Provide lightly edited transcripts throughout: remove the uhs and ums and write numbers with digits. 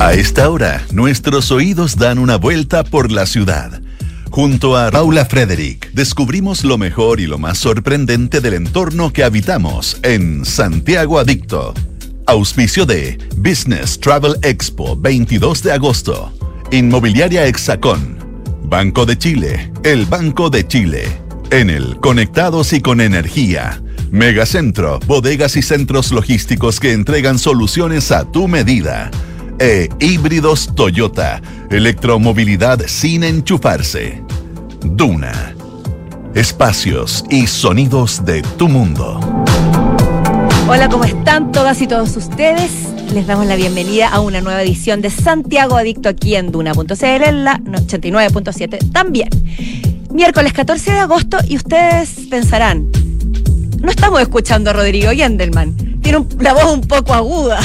A esta hora, nuestros oídos dan una vuelta por la ciudad. Junto a Paula Frederick, descubrimos lo mejor y lo más sorprendente del entorno que habitamos en Santiago Adicto. Auspicio de Business Travel Expo 22 de agosto. Inmobiliaria Hexacón. Banco de Chile, el Banco de Chile. Enel, conectados y con energía. Megacentro, bodegas y centros logísticos que entregan soluciones a tu medida. Híbridos Toyota, electromovilidad sin enchufarse. Duna, espacios y sonidos de tu mundo. Hola, ¿cómo están todas y todos ustedes? Les damos la bienvenida a una nueva edición de Santiago Adicto aquí en Duna.cl, en la 89.7 también. Miércoles 14 de agosto y ustedes pensarán, no estamos escuchando a Rodrigo Gendelman, tiene la voz un poco aguda.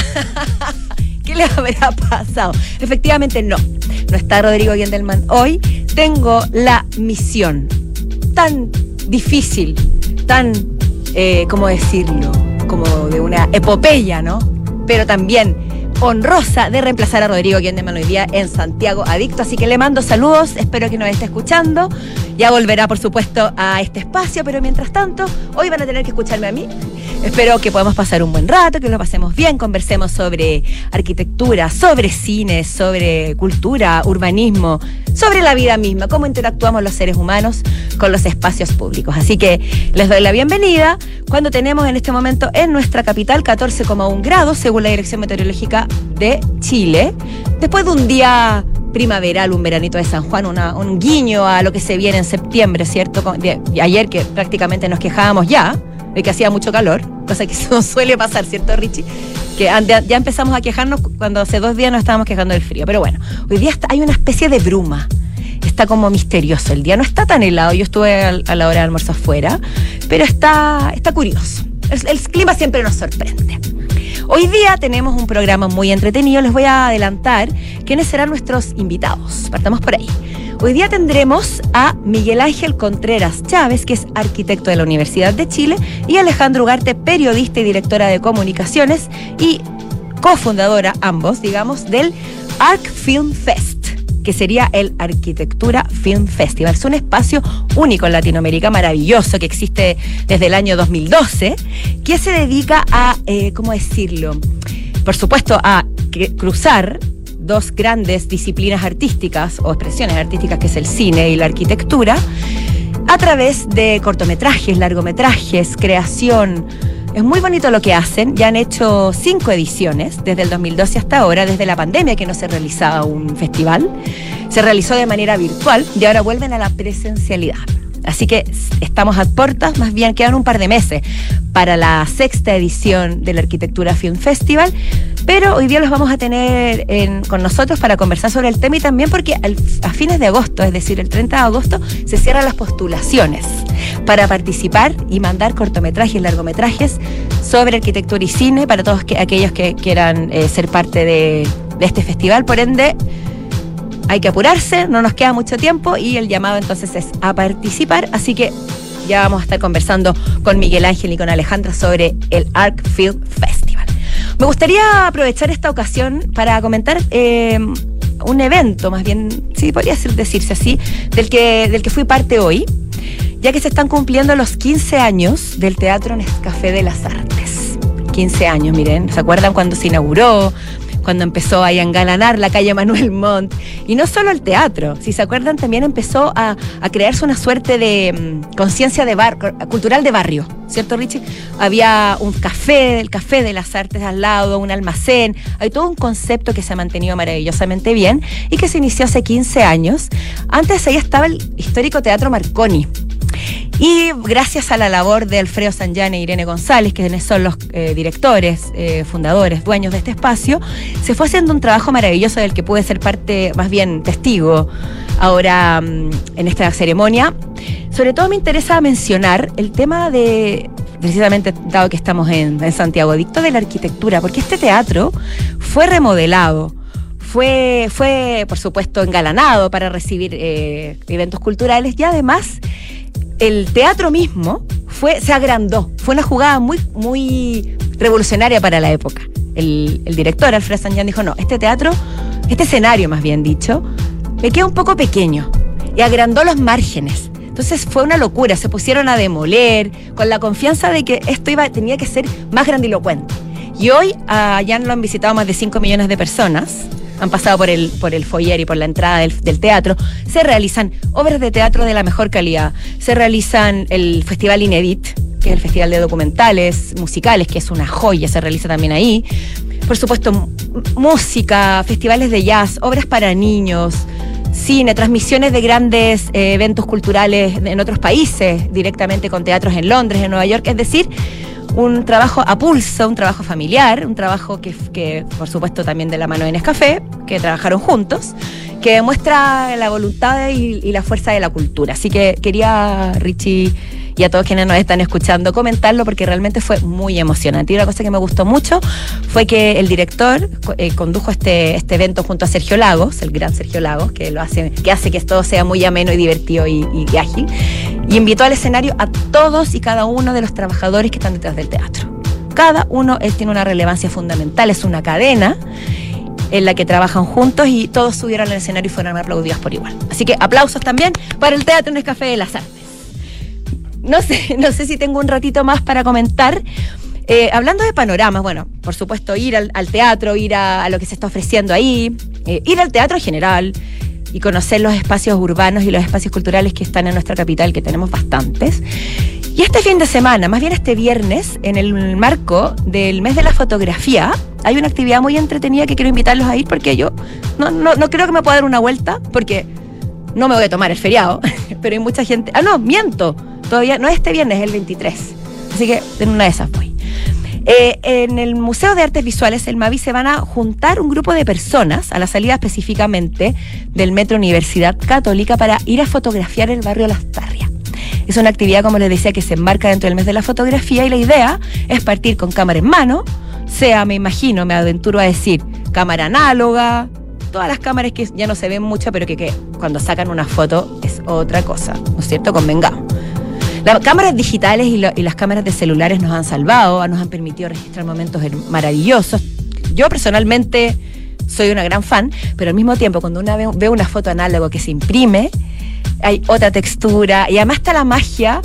¿Qué le habrá pasado? Efectivamente no está Rodrigo Gendelman hoy. Tengo la misión tan difícil, tan, ¿cómo decirlo? Como de una epopeya, ¿no? Pero también honrosa de reemplazar a Rodrigo Gendelman hoy día en Santiago Adicto. Así que le mando saludos, espero que nos esté escuchando. Ya volverá, por supuesto, a este espacio, pero mientras tanto, hoy van a tener que escucharme a mí. Espero que podamos pasar un buen rato, que lo pasemos bien, conversemos sobre arquitectura, sobre cine, sobre cultura, urbanismo, sobre la vida misma, cómo interactuamos los seres humanos con los espacios públicos. Así que les doy la bienvenida cuando tenemos en este momento en nuestra capital 14,1 grados, según la Dirección Meteorológica de Chile, después de un día primaveral, un veranito de San Juan, un guiño a lo que se viene en septiembre, ¿cierto? Ayer que prácticamente nos quejábamos ya de que hacía mucho calor, cosa que no suele pasar, ¿cierto, Richie? Que ya empezamos a quejarnos cuando hace 2 días nos estábamos quejando del frío. Pero bueno, hoy día hay una especie de bruma. Está como misterioso el día. No está tan helado. Yo estuve a la hora de almuerzo afuera, pero está curioso. El clima siempre nos sorprende. Hoy día tenemos un programa muy entretenido. Les voy a adelantar quiénes serán nuestros invitados. Partamos por ahí. Hoy día tendremos a Miguel Ángel Contreras Chávez, que es arquitecto de la Universidad de Chile, y Alejandra Ugarte, periodista y directora de comunicaciones y cofundadora, ambos, digamos, del Arc Film Fest, que sería el Arquitectura Film Festival. Es un espacio único en Latinoamérica, maravilloso, que existe desde el año 2012, que se dedica a, ¿cómo decirlo? Por supuesto, a cruzar dos grandes disciplinas artísticas o expresiones artísticas, que es el cine y la arquitectura, a través de cortometrajes, largometrajes, creación. Es muy bonito lo que hacen. Ya han hecho 5 ediciones desde el 2012 hasta ahora, desde la pandemia que no se realizaba un festival. Se realizó de manera virtual y ahora vuelven a la presencialidad. Así que estamos a puertas, más bien quedan un par de meses para la 6ª edición del Arquitectura Film Festival, pero hoy día los vamos a tener con nosotros para conversar sobre el tema y también porque a fines de agosto, es decir, el 30 de agosto, se cierran las postulaciones para participar y mandar cortometrajes, largometrajes sobre arquitectura y cine para todos aquellos que quieran ser parte de este festival. Por ende, hay que apurarse, no nos queda mucho tiempo y el llamado entonces es a participar, así que ya vamos a estar conversando con Miguel Ángel y con Alejandra sobre el Arc Film Festival. Me gustaría aprovechar esta ocasión para comentar un evento, más bien, sí, podría decirse así, del que fui parte hoy, ya que se están cumpliendo los 15 años del Teatro Nescafé de las Artes. 15 años, miren, ¿se acuerdan cuando se inauguró? Cuando empezó a engalanar la calle Manuel Montt. Y no solo el teatro, si se acuerdan, también empezó a crearse una suerte de conciencia cultural de barrio, ¿cierto, Richie? Había un café, el Café de las Artes al lado, un almacén. Hay todo un concepto que se ha mantenido maravillosamente bien y que se inició hace 15 años. Antes ahí estaba el histórico Teatro Marconi. Y gracias a la labor de Alfredo Sanján e Irene González, que son los directores, fundadores, dueños de este espacio, se fue haciendo un trabajo maravilloso del que pude ser parte, más bien testigo, ahora en esta ceremonia. Sobre todo me interesa mencionar el tema de, precisamente dado que estamos en Santiago Adicto, de la arquitectura, porque este teatro fue remodelado. Fue, por supuesto, engalanado para recibir eventos culturales y además el teatro mismo se agrandó. Fue una jugada muy, muy revolucionaria para la época. El director, Alfredo Sanján, dijo, no, este teatro este escenario más bien dicho, me queda un poco pequeño y agrandó los márgenes. Entonces fue una locura, se pusieron a demoler con la confianza de que esto tenía que ser más grandilocuente. Y hoy ya lo han visitado más de 5 millones de personas, han pasado por el foyer y por la entrada del teatro. Se realizan obras de teatro de la mejor calidad, se realizan el Festival Inedit, que es el festival de documentales musicales, que es una joya, se realiza también ahí. Por supuesto, música, festivales de jazz, obras para niños, cine, transmisiones de grandes eventos culturales en otros países, directamente con teatros en Londres, en Nueva York. Es decir, un trabajo a pulso, un trabajo familiar, un trabajo que por supuesto también de la mano de Nescafé, que trabajaron juntos, que demuestra la voluntad y la fuerza de la cultura. Así que quería, Richie, y a todos quienes nos están escuchando, comentarlo porque realmente fue muy emocionante. Y una cosa que me gustó mucho fue que el director condujo este evento junto a Sergio Lagos, el gran Sergio Lagos, que hace que todo sea muy ameno y divertido y ágil, y invitó al escenario a todos y cada uno de los trabajadores que están detrás del teatro. Cada uno tiene una relevancia fundamental, es una cadena en la que trabajan juntos y todos subieron al escenario y fueron aplaudidos por igual. Así que aplausos también para el Teatro Nescafé de las Artes. No sé si tengo un ratito más para comentar. Hablando de panoramas, bueno, por supuesto ir al teatro, ir a lo que se está ofreciendo ahí, ir al teatro en general y conocer los espacios urbanos y los espacios culturales que están en nuestra capital, que tenemos bastantes. Y este fin de semana, más bien este viernes, en el marco del mes de la fotografía, hay una actividad muy entretenida que quiero invitarlos a ir porque yo no creo que me pueda dar una vuelta porque no me voy a tomar el feriado, pero hay mucha gente... miento. Todavía no es este viernes, es el 23. Así que en una de esas voy. En el Museo de Artes Visuales, el MAVI, se van a juntar un grupo de personas a la salida específicamente del Metro Universidad Católica para ir a fotografiar el barrio Lastarria. Es una actividad, como les decía, que se enmarca dentro del mes de la fotografía y la idea es partir con cámara en mano, me aventuro a decir, cámara análoga, todas las cámaras que ya no se ven mucho, pero que cuando sacan una foto es otra cosa, ¿no es cierto? Convengamos. Las cámaras digitales y las cámaras de celulares nos han salvado, nos han permitido registrar momentos maravillosos. Yo personalmente soy una gran fan, pero al mismo tiempo cuando uno ve una foto análoga que se imprime, hay otra textura y además está la magia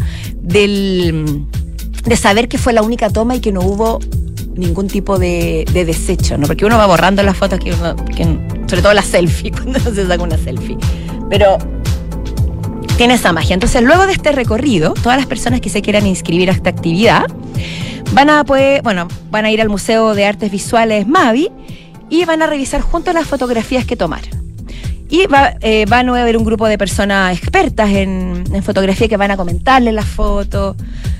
de saber que fue la única toma y que no hubo ningún tipo de desecho, ¿no? Porque uno va borrando las fotos, sobre todo la selfie, cuando uno se saca una selfie. Pero tiene esa magia. Entonces, luego de este recorrido, todas las personas que se quieran inscribir a esta actividad van a ir al Museo de Artes Visuales MAVI y van a revisar juntos las fotografías que tomaron. Y van a haber un grupo de personas expertas en fotografía que van a comentarles las fotos,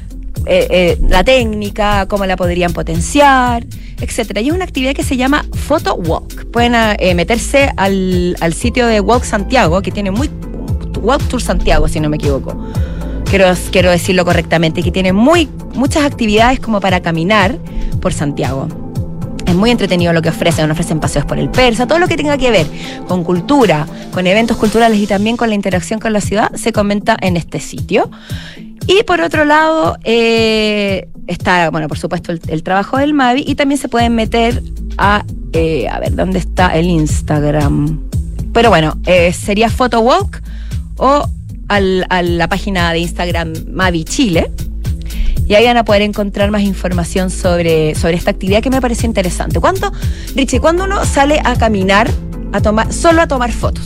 la técnica, cómo la podrían potenciar, etcétera. Y es una actividad que se llama Photo Walk. Pueden meterse al sitio de Walk Santiago, que tiene Walk Tour Santiago, si no me equivoco. Quiero decirlo correctamente, que tiene muchas actividades como para caminar por Santiago. Es muy entretenido lo que ofrecen paseos por el Persa, todo lo que tenga que ver con cultura, con eventos culturales y también con la interacción con la ciudad, se comenta en este sitio. Y por otro lado, está, por supuesto, el trabajo del MAVI, y también se pueden meter a ver, ¿dónde está el Instagram? Pero sería Photo Walk o a la página de Instagram MAVI Chile, y ahí van a poder encontrar más información sobre esta actividad que me parece interesante. Richie, ¿cuándo uno sale a caminar solo a tomar fotos?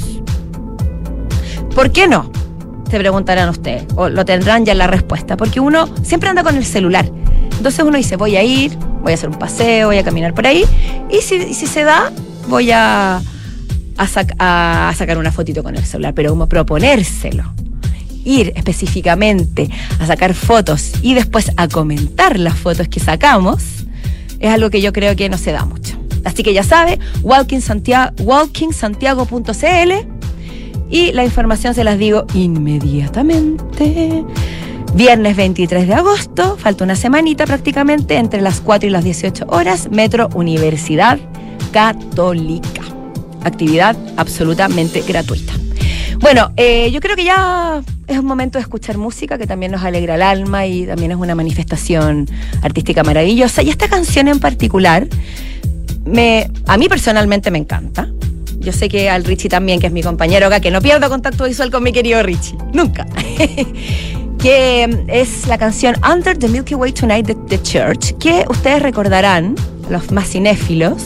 ¿Por qué no? Se preguntarán ustedes, o lo tendrán ya la respuesta, porque uno siempre anda con el celular. Entonces uno dice, voy a hacer un paseo, voy a caminar por ahí, y si se da, voy a sacar una fotito con el celular, pero como proponérselo, ir específicamente a sacar fotos y después a comentar las fotos que sacamos, es algo que yo creo que no se da mucho. Así que ya sabe, walkingsantiago.cl, y la información se las digo inmediatamente. Viernes 23 de agosto, falta una semanita prácticamente, entre las 4 y las 18 horas, Metro Universidad Católica. Actividad absolutamente gratuita. Yo creo que ya es un momento de escuchar música, que también nos alegra el alma y también es una manifestación artística maravillosa. Y esta canción en particular, a mí personalmente me encanta. yo sé que al Richie también, que es mi compañero acá, que no pierdo contacto visual con mi querido Richie, nunca. Que es la canción Under the Milky Way Tonight de The Church, que ustedes recordarán, los más cinéfilos,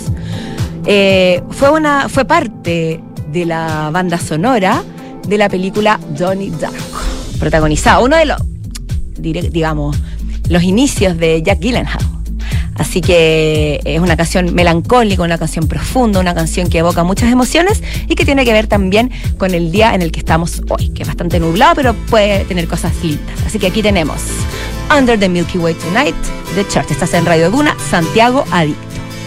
fue parte de la banda sonora de la película Donnie Darko, protagonizada, uno de los inicios de Jack Gyllenhaal. Así que es una canción melancólica, una canción profunda, una canción que evoca muchas emociones y que tiene que ver también con el día en el que estamos hoy, que es bastante nublado, pero puede tener cosas lindas. Así que aquí tenemos Under the Milky Way Tonight, The Church. Estás en Radio Duna, Santiago Adicto.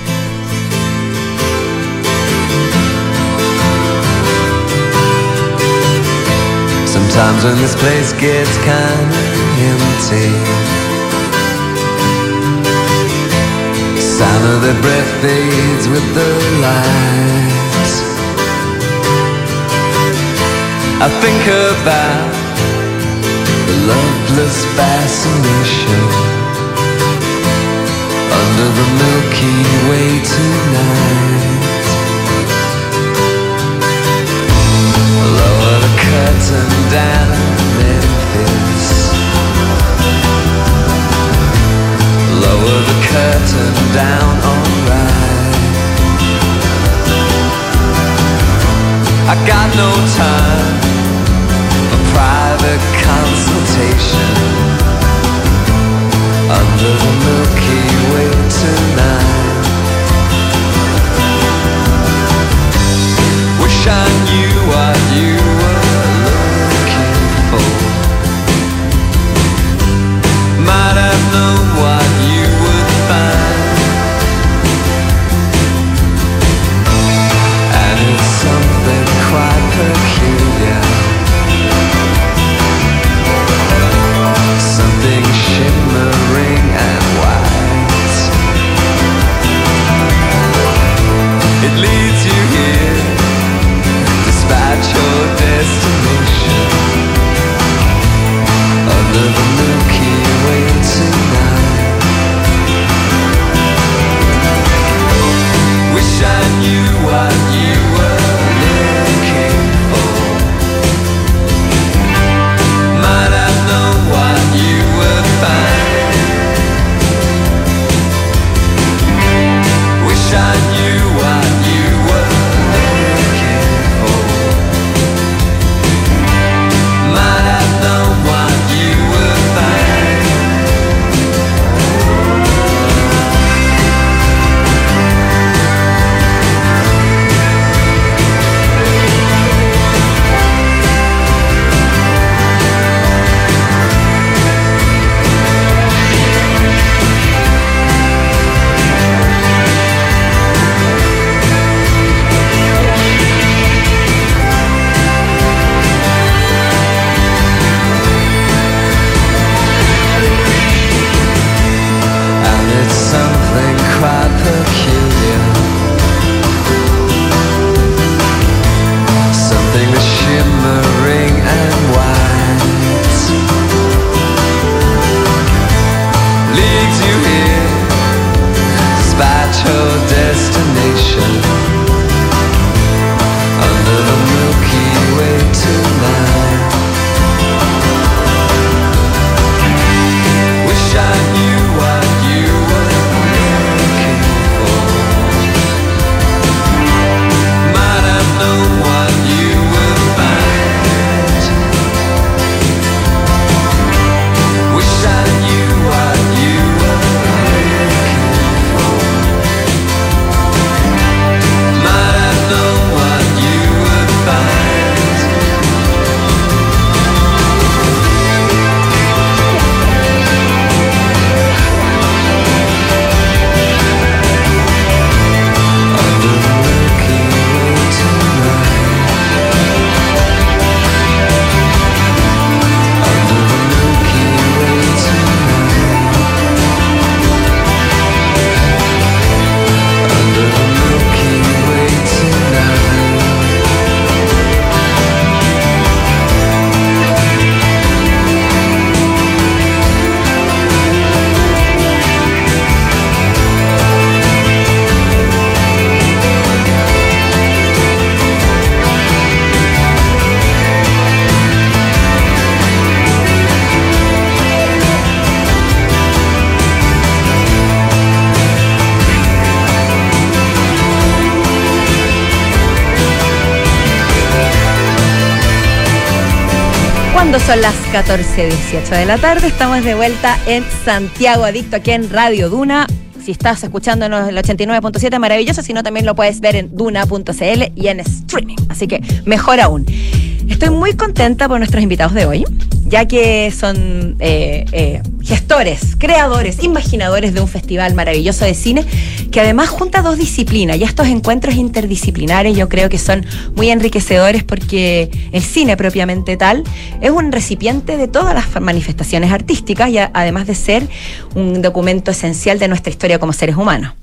Sometimes when this place gets kinda empty, sound of their breath fades with the light. I think about the loveless fascination under the Milky Way tonight. Lower the curtain down Memphis, lower the curtain down, alright. I got no time for private consultation under the Milky Way tonight. Wish I knew what you were looking for, might have known what you would find. And it's something quite peculiar, something shimmering and white. It leads you here, despite your destination, under the Milky Way tonight. Wish I knew what you were looking for, might have known what you would find. Wish I knew what you were looking for, might have known what you would find. And it's something quite peculiar, something that's shimmering and white, leads you here, despite your destination, under the Milky Way tonight. Wish I knew what you were looking for, might have known what you would find. Wish I knew what you were looking for, Cuando son las 14:18 de la tarde, estamos de vuelta en Santiago Adicto, aquí en Radio Duna. Si estás escuchándonos en el 89.7, maravilloso. Si no, también lo puedes ver en duna.cl y en streaming. Así que mejor aún. Estoy muy contenta por nuestros invitados de hoy, ya que son gestores, creadores, imaginadores de un festival maravilloso de cine que además junta dos disciplinas, y estos encuentros interdisciplinares yo creo que son muy enriquecedores porque el cine propiamente tal es un recipiente de todas las manifestaciones artísticas y además de ser un documento esencial de nuestra historia como seres humanos.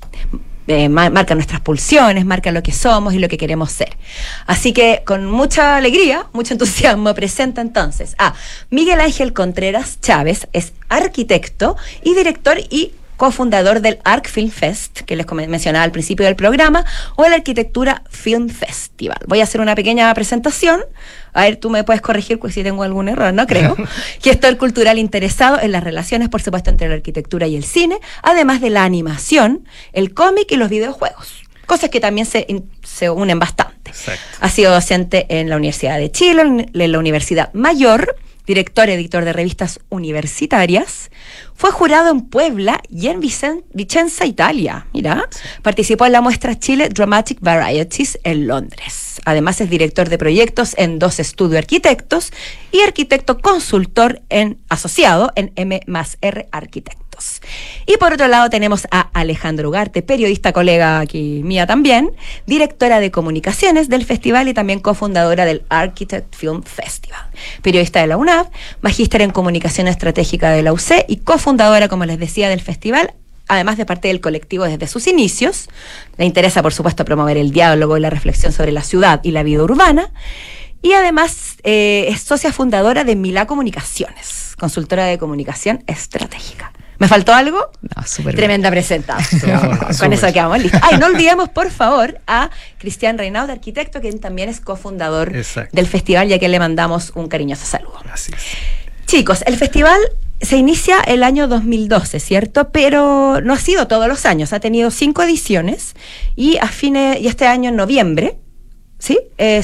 Marca nuestras pulsiones, marca lo que somos y lo que queremos ser. Así que con mucha alegría, mucho entusiasmo, presento entonces a Miguel Ángel Contreras Chávez. Es arquitecto y director y cofundador del Arc Film Fest, que les mencionaba al principio del programa, o el Arquitectura Film Festival. Voy a hacer una pequeña presentación. A ver, tú me puedes corregir si tengo algún error, no creo. Gestor cultural interesado en las relaciones, por supuesto, entre la arquitectura y el cine, además de la animación, el cómic y los videojuegos. Cosas que también se unen bastante. Exacto. Ha sido docente en la Universidad de Chile, en la Universidad Mayor, director y editor de revistas universitarias. Fue jurado en Puebla y en Vicenza, Italia. Mira, participó en la muestra Chile Dramatic Varieties en Londres. Además es director de proyectos en 2 Estudio Arquitectos y arquitecto consultor asociado en M+R Arquitectos. Y por otro lado tenemos a Alejandra Ugarte, periodista colega aquí mía también, directora de comunicaciones del festival y también cofundadora del Architect Film Festival. Periodista de la UNAV, magíster en comunicación estratégica de la UC y cofundadora, como les decía, del festival. Además de parte del colectivo desde sus inicios, le interesa, por supuesto, promover el diálogo y la reflexión sobre la ciudad y la vida urbana. Y además es socia fundadora de Milá Comunicaciones, consultora de comunicación estratégica. ¿Me faltó algo? No, súper tremenda presentación. Con eso quedamos listos. Ay, no olvidemos, por favor, a Cristian Reinaud, arquitecto, quien también es cofundador del festival, ya que le mandamos un cariñoso saludo. Así es. Chicos, el festival se inicia el año 2012, ¿cierto? Pero no ha sido todos los años, ha tenido 5 ediciones y este año en noviembre, ¿sí?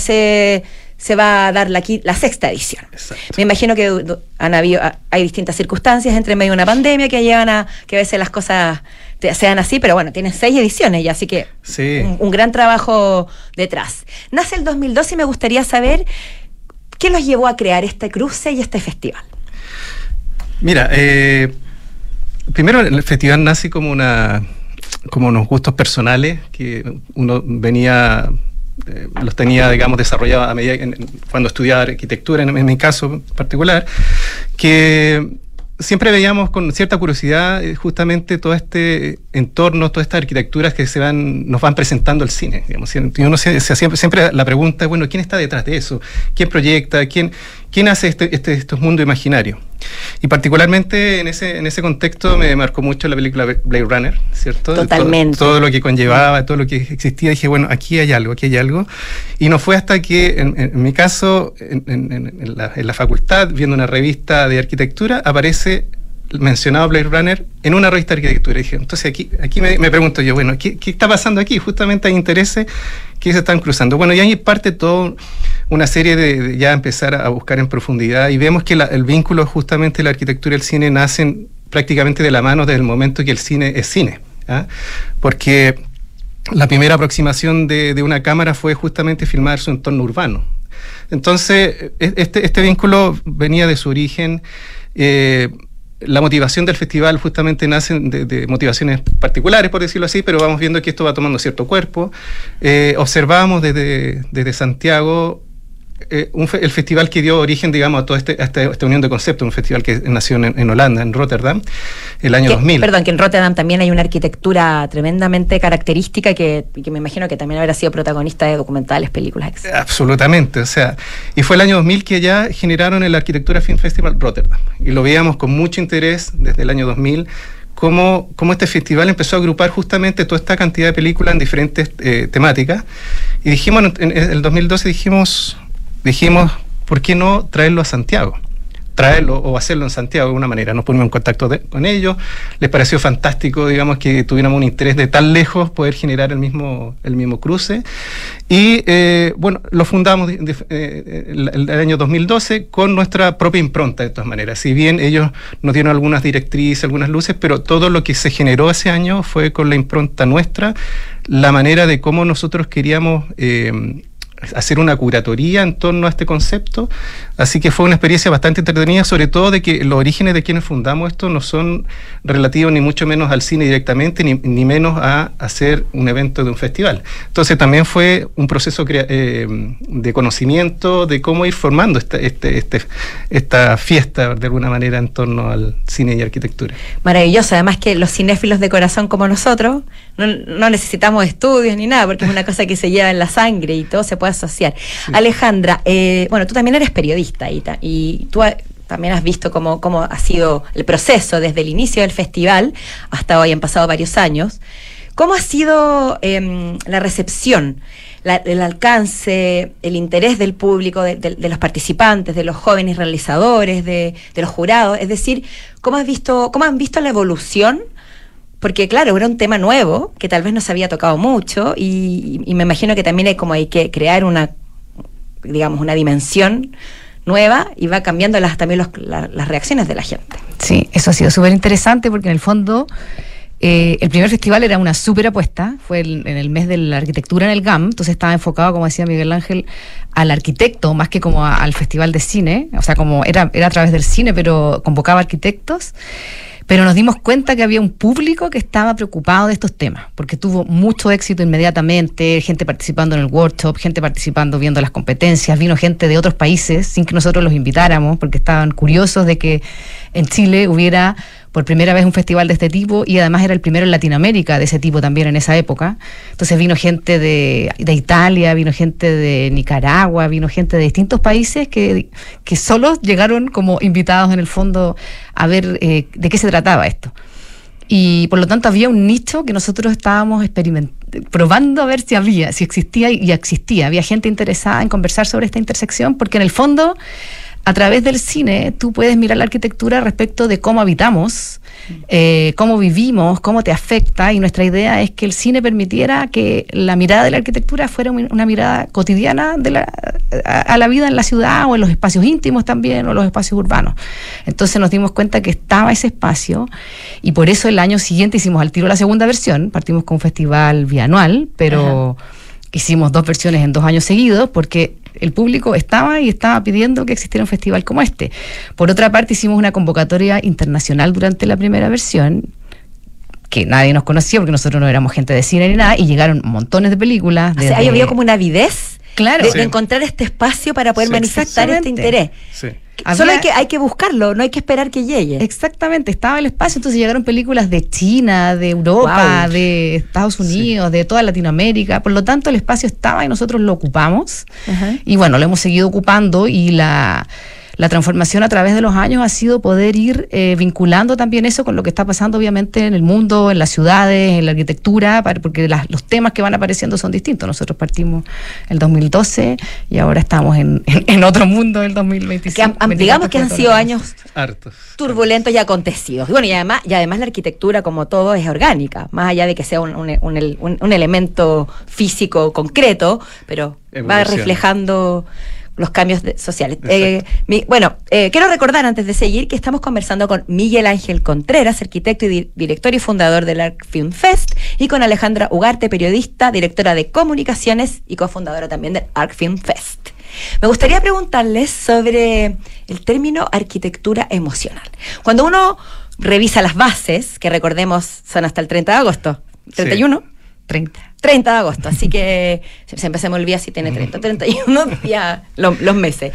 Se va a dar la 6ª edición. Exacto. Me imagino que hay distintas circunstancias entre medio de una pandemia que llevan a que a veces las cosas sean así, pero bueno, tienen 6 ediciones ya, así que sí. un gran trabajo detrás. Nace el 2012 y me gustaría saber qué los llevó a crear este cruce y este festival. Mira, primero el festival nace como unos gustos personales que uno venía, los tenía, digamos, desarrollados a medida cuando estudiaba arquitectura, en mi caso particular, que siempre veíamos con cierta curiosidad justamente todo este entorno, todas estas arquitecturas que nos van presentando el cine, digamos. Y uno se hacía siempre la pregunta, bueno, ¿quién está detrás de eso? ¿Quién proyecta? ¿Quién hace estos mundos imaginarios? Y particularmente en ese contexto me marcó mucho la película Blade Runner, ¿cierto? Totalmente. Todo lo que conllevaba, todo lo que existía, dije, bueno, aquí hay algo. Y no fue hasta que, en mi caso, en la facultad, viendo una revista de arquitectura, aparece mencionado Blade Runner en una revista de arquitectura. Y dije, entonces aquí me pregunto yo, bueno, ¿qué está pasando aquí? Justamente hay intereses que se están cruzando. Bueno, y ahí parte toda una serie de ya empezar a buscar en profundidad, y vemos que el vínculo justamente de la arquitectura y el cine nacen prácticamente de la mano desde el momento que el cine es cine, ¿ah? Porque la primera aproximación de una cámara fue justamente filmar su entorno urbano. Entonces, este vínculo venía de su origen. La motivación del festival justamente nace de motivaciones particulares, por decirlo así, pero vamos viendo que esto va tomando cierto cuerpo. Observamos desde Santiago el festival que dio origen, digamos, a toda esta unión de conceptos, un festival que nació en Holanda, en Rotterdam, el año 2000. Perdón, que en Rotterdam también hay una arquitectura tremendamente característica que me imagino que también habrá sido protagonista de documentales, películas, etc. Absolutamente, o sea, y fue el año 2000 que ya generaron el Arquitectura Film Festival Rotterdam, y lo veíamos con mucho interés desde el año 2000, cómo este festival empezó a agrupar justamente toda esta cantidad de películas en diferentes temáticas, y dijimos, en el 2012 dijimos, ¿por qué no traerlo a Santiago? traerlo o hacerlo en Santiago de alguna manera. Nos pusimos en contacto con ellos, les pareció fantástico, digamos, que tuviéramos un interés de tan lejos poder generar el mismo cruce. Y bueno, lo fundamos el año 2012 con nuestra propia impronta, de todas maneras. Si bien ellos nos dieron algunas directrices, algunas luces, pero todo lo que se generó ese año fue con la impronta nuestra, la manera de cómo nosotros queríamos hacer una curatoría en torno a este concepto. Así que fue una experiencia bastante entretenida, sobre todo de que los orígenes de quienes fundamos esto no son relativos ni mucho menos al cine directamente, ni menos a hacer un evento de un festival. Entonces también fue un proceso de conocimiento de cómo ir formando esta fiesta de alguna manera en torno al cine y arquitectura. Maravilloso, además que los cinéfilos de corazón como nosotros no necesitamos estudios ni nada, porque es una cosa que se lleva en la sangre y todo se puede asociar. Sí. Alejandra, bueno, tú también eres periodista y tú también has visto cómo ha sido el proceso desde el inicio del festival hasta hoy, han pasado varios años. ¿Cómo ha sido la recepción, el alcance, el interés del público, de los participantes, de los jóvenes realizadores, de los jurados? Es decir, ¿cómo han visto la evolución? Porque claro, era un tema nuevo que tal vez no se había tocado mucho y me imagino que también hay que crear una dimensión nueva y va cambiando también las reacciones de la gente. Sí, eso ha sido súper interesante porque en el fondo el primer festival era una súper apuesta, fue en el mes de la arquitectura en el GAM, entonces estaba enfocado, como decía Miguel Ángel, al arquitecto más que como al festival de cine, o sea, como era a través del cine, pero convocaba arquitectos. Pero nos dimos cuenta que había un público que estaba preocupado de estos temas, porque tuvo mucho éxito inmediatamente, gente participando en el workshop, gente participando viendo las competencias, vino gente de otros países sin que nosotros los invitáramos, porque estaban curiosos de que en Chile hubiera por primera vez un festival de este tipo y además era el primero en Latinoamérica de ese tipo también en esa época. Entonces vino gente de Italia, vino gente de Nicaragua, vino gente de distintos países que solo llegaron como invitados en el fondo a ver de qué se trataba esto. Y por lo tanto había un nicho que nosotros estábamos probando a ver si existía y existía. Había gente interesada en conversar sobre esta intersección porque en el fondo a través del cine tú puedes mirar la arquitectura respecto de cómo habitamos, cómo vivimos, cómo te afecta, y nuestra idea es que el cine permitiera que la mirada de la arquitectura fuera una mirada cotidiana a la vida en la ciudad o en los espacios íntimos también o los espacios urbanos. Entonces nos dimos cuenta que estaba ese espacio y por eso el año siguiente hicimos al tiro la segunda versión, partimos con un festival bianual, pero hicimos 2 versiones en 2 años seguidos porque el público estaba pidiendo que existiera un festival como este. Por otra parte, hicimos una convocatoria internacional durante la primera versión, que nadie nos conocía porque nosotros no éramos gente de cine ni nada, y llegaron montones de películas. O sea, ahí había como una avidez, claro, de encontrar este espacio para poder manifestar este interés. Sí. Solo hay que buscarlo, no hay que esperar que llegue. Exactamente, estaba el espacio, entonces llegaron películas de China, de Europa, de Estados Unidos, de toda Latinoamérica, por lo tanto el espacio estaba y nosotros lo ocupamos. Y bueno, lo hemos seguido ocupando y la transformación a través de los años ha sido poder ir vinculando también eso con lo que está pasando obviamente en el mundo, en las ciudades, en la arquitectura, porque los temas que van apareciendo son distintos. Nosotros partimos el 2012 y ahora estamos en otro mundo del 2025. Digamos que han sido años hartos, turbulentos y acontecidos. Bueno, y además la arquitectura, como todo, es orgánica, más allá de que sea un elemento físico concreto, pero va reflejando los cambios sociales. Quiero recordar antes de seguir que estamos conversando con Miguel Ángel Contreras, arquitecto y director y fundador del Arc Film Fest, y con Alejandra Ugarte, periodista, directora de comunicaciones y cofundadora también del Arc Film Fest. Me gustaría preguntarles sobre el término arquitectura emocional. Cuando uno revisa las bases, que recordemos son hasta el 30 de agosto, 31, sí. 30 de agosto, así que siempre se me olvida si tiene 30, 31 ya los meses.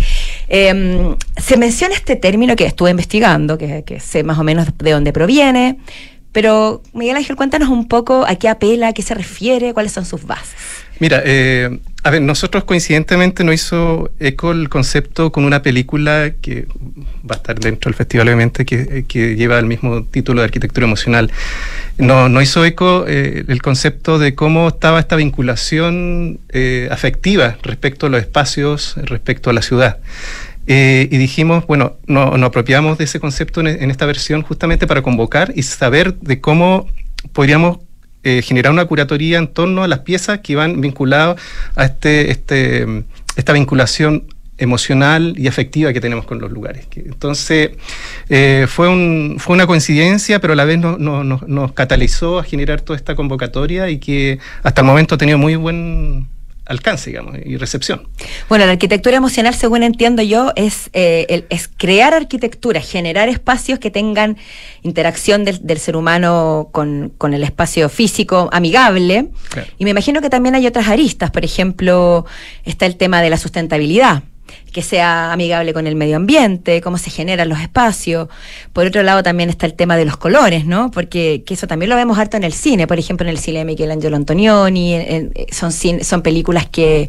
Se menciona este término que estuve investigando, que sé más o menos de dónde proviene, pero Miguel Ángel, cuéntanos un poco a qué apela, a qué se refiere, cuáles son sus bases. Mira, a ver, nosotros coincidentemente nos hizo eco el concepto con una película que va a estar dentro del festival, obviamente, que lleva el mismo título de arquitectura emocional. Nos hizo eco el concepto de cómo estaba esta vinculación afectiva respecto a los espacios, respecto a la ciudad. Y dijimos, bueno, nos apropiamos de ese concepto en esta versión justamente para convocar y saber de cómo podríamos generar una curatoría en torno a las piezas que van vinculadas a esta vinculación emocional y afectiva que tenemos con los lugares. Entonces, fue una coincidencia, pero a la vez nos catalizó a generar toda esta convocatoria y que hasta el momento ha tenido muy buen alcance, digamos, y recepción. Bueno, la arquitectura emocional, según entiendo yo, es crear arquitectura, generar espacios que tengan interacción del ser humano con el espacio físico amigable. Claro. Y me imagino que también hay otras aristas. Por ejemplo, está el tema de la sustentabilidad, que sea amigable con el medio ambiente, cómo se generan los espacios. Por otro lado también está el tema de los colores, ¿no? Porque que eso también lo vemos harto en el cine, por ejemplo en el cine de Michelangelo Antonioni, son películas que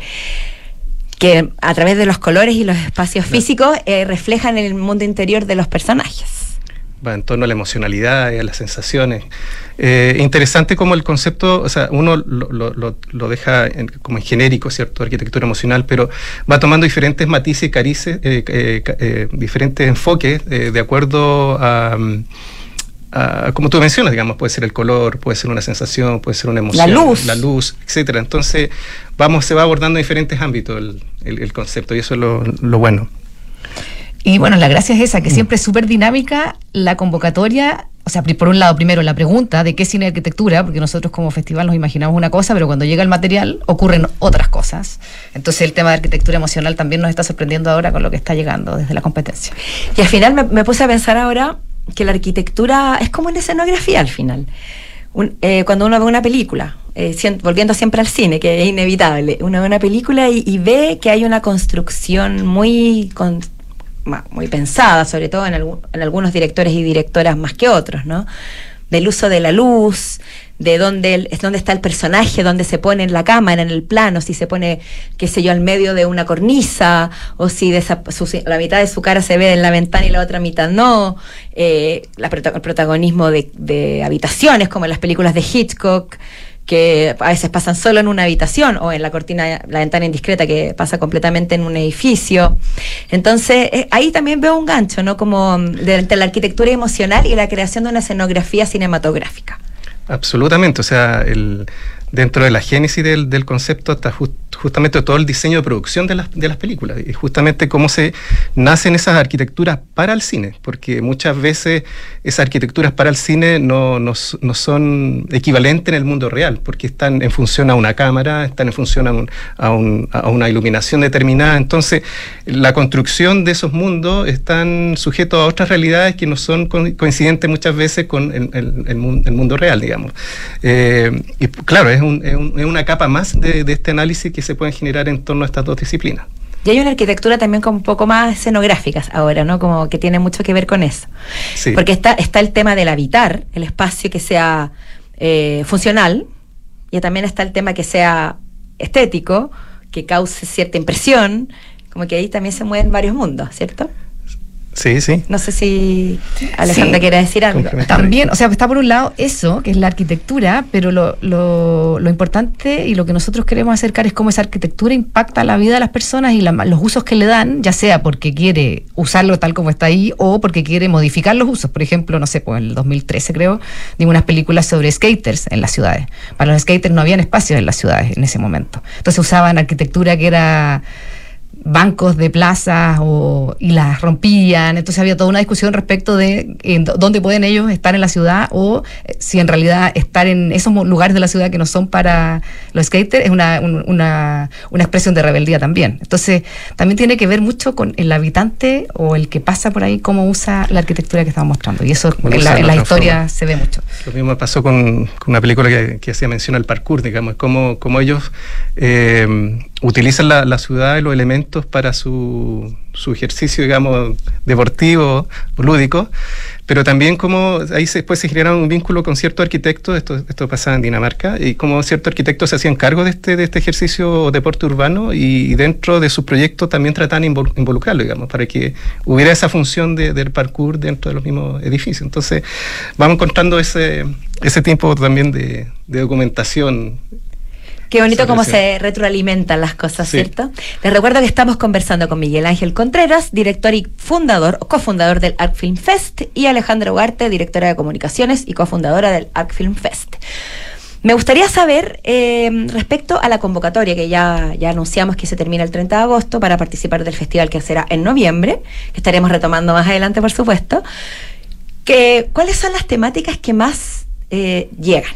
a través de los colores y los espacios físicos reflejan el mundo interior de los personajes. Va en torno a la emocionalidad y a las sensaciones. Interesante como el concepto, o sea, uno lo deja como en genérico, ¿cierto? Arquitectura emocional, pero va tomando diferentes matices y carices, diferentes enfoques de acuerdo a como tú mencionas, digamos, puede ser el color, puede ser una sensación, puede ser una emoción, la luz, etcétera. Entonces, se va abordando en diferentes ámbitos el concepto, y eso es lo bueno. Y bueno, la gracia es esa, que siempre es súper dinámica la convocatoria. O sea, por un lado, primero la pregunta de qué cine de arquitectura, porque nosotros como festival nos imaginamos una cosa, pero cuando llega el material ocurren otras cosas. Entonces el tema de arquitectura emocional también nos está sorprendiendo ahora con lo que está llegando desde la competencia. Y al final me puse a pensar ahora que la arquitectura es como una escenografía al final. Cuando uno ve una película, volviendo siempre al cine, que es inevitable, uno ve una película y ve que hay una construcción muy pensada, sobre todo en algunos directores y directoras más que otros, ¿no? Del uso de la luz, de dónde está el personaje, dónde se pone en la cámara, en el plano, si se pone, qué sé yo, al medio de una cornisa, o si la mitad de su cara se ve en la ventana y la otra mitad no, el protagonismo de habitaciones, como en las películas de Hitchcock, que a veces pasan solo en una habitación, o en la ventana indiscreta, que pasa completamente en un edificio. Entonces, ahí también veo un gancho, ¿no? Como entre la arquitectura emocional y la creación de una escenografía cinematográfica. Absolutamente, o sea, dentro de la génesis del concepto está justamente todo el diseño de producción de las películas, y justamente cómo se nacen esas arquitecturas para el cine, porque muchas veces esas arquitecturas para el cine no son equivalentes en el mundo real, porque están en función a una cámara, están en función a una iluminación determinada. Entonces la construcción de esos mundos están sujetos a otras realidades que no son coincidentes muchas veces con el mundo real, digamos. Y claro, es una capa más de este análisis que se pueden generar en torno a estas dos disciplinas. Y hay una arquitectura también como un poco más escenográfica ahora, ¿no? Como que tiene mucho que ver con eso. Sí. Porque está el tema del habitar, el espacio que sea funcional, y también está el tema que sea estético, que cause cierta impresión, como que ahí también se mueven varios mundos, ¿cierto? Sí, sí. No sé si Alejandra quiere decir algo. También, o sea, está por un lado eso, que es la arquitectura, pero lo importante y lo que nosotros queremos acercar es cómo esa arquitectura impacta la vida de las personas y los usos que le dan, ya sea porque quiere usarlo tal como está ahí o porque quiere modificar los usos. Por ejemplo, no sé, pues en el 2013 creo, dimos unas películas sobre skaters en las ciudades. Para los skaters no habían espacios en las ciudades en ese momento. Entonces usaban arquitectura que era bancos de plazas y las rompían. Entonces había toda una discusión respecto de dónde pueden ellos estar en la ciudad, o si en realidad estar en esos lugares de la ciudad que no son para los skaters es una expresión de rebeldía también. Entonces también tiene que ver mucho con el habitante o el que pasa por ahí, cómo usa la arquitectura que estamos mostrando, y eso en la historia se ve mucho. Lo mismo pasó con una película que hacía mención al parkour, digamos, cómo ellos utilizan la ciudad y los elementos para su ejercicio, digamos, deportivo o lúdico, pero también como ahí después se genera un vínculo con ciertos arquitectos. Esto pasaba en Dinamarca, y como ciertos arquitectos se hacían cargo de este ejercicio o deporte urbano, y dentro de sus proyectos también trataban de involucrarlo, digamos, para que hubiera esa función del parkour dentro de los mismos edificios. Entonces vamos encontrando ese tiempo también de documentación. Qué bonito cómo Salvación. se retroalimentan las cosas, Sí. ¿cierto? Les recuerdo que estamos conversando con Miguel Ángel Contreras, director y fundador o cofundador del Arc Film Fest, y Alejandra Ugarte, directora de comunicaciones y cofundadora del Arc Film Fest. Me gustaría saber respecto a la convocatoria que ya anunciamos que se termina el 30 de agosto para participar del festival que será en noviembre, que estaremos retomando más adelante, por supuesto. ¿Cuáles son las temáticas que más llegan?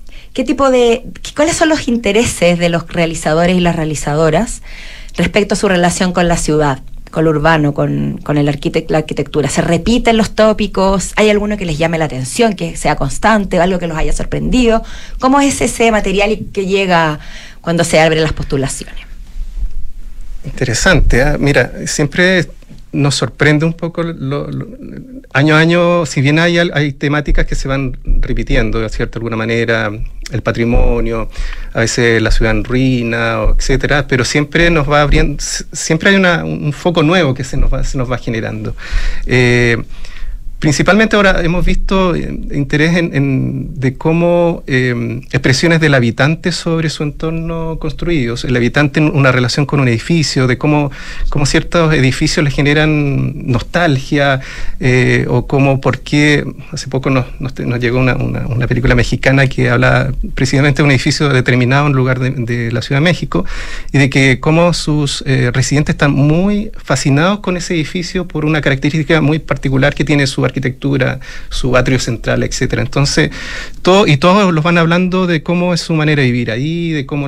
¿Cuáles son los intereses de los realizadores y las realizadoras respecto a su relación con la ciudad, con lo urbano, con la arquitectura? ¿Se repiten los tópicos? ¿Hay alguno que les llame la atención, que sea constante, algo que los haya sorprendido? ¿Cómo es ese material que llega cuando se abren las postulaciones? Interesante, ¿eh? Mira, siempre nos sorprende un poco año a año, si bien hay temáticas que se van repitiendo, de alguna manera, el patrimonio, a veces la ciudad en ruina, etcétera, pero siempre nos va abriendo, siempre hay un foco nuevo que se nos va generando. Principalmente ahora hemos visto interés de cómo expresiones del habitante sobre su entorno construido, el habitante en una relación con un edificio, de cómo ciertos edificios le generan nostalgia, o por qué hace poco nos llegó una película mexicana que habla precisamente de un edificio determinado en un lugar de la Ciudad de México, y de que cómo sus residentes están muy fascinados con ese edificio por una característica muy particular que tiene su arquitectura, su atrio central, etcétera. Entonces, todos los van hablando de cómo es su manera de vivir ahí, de cómo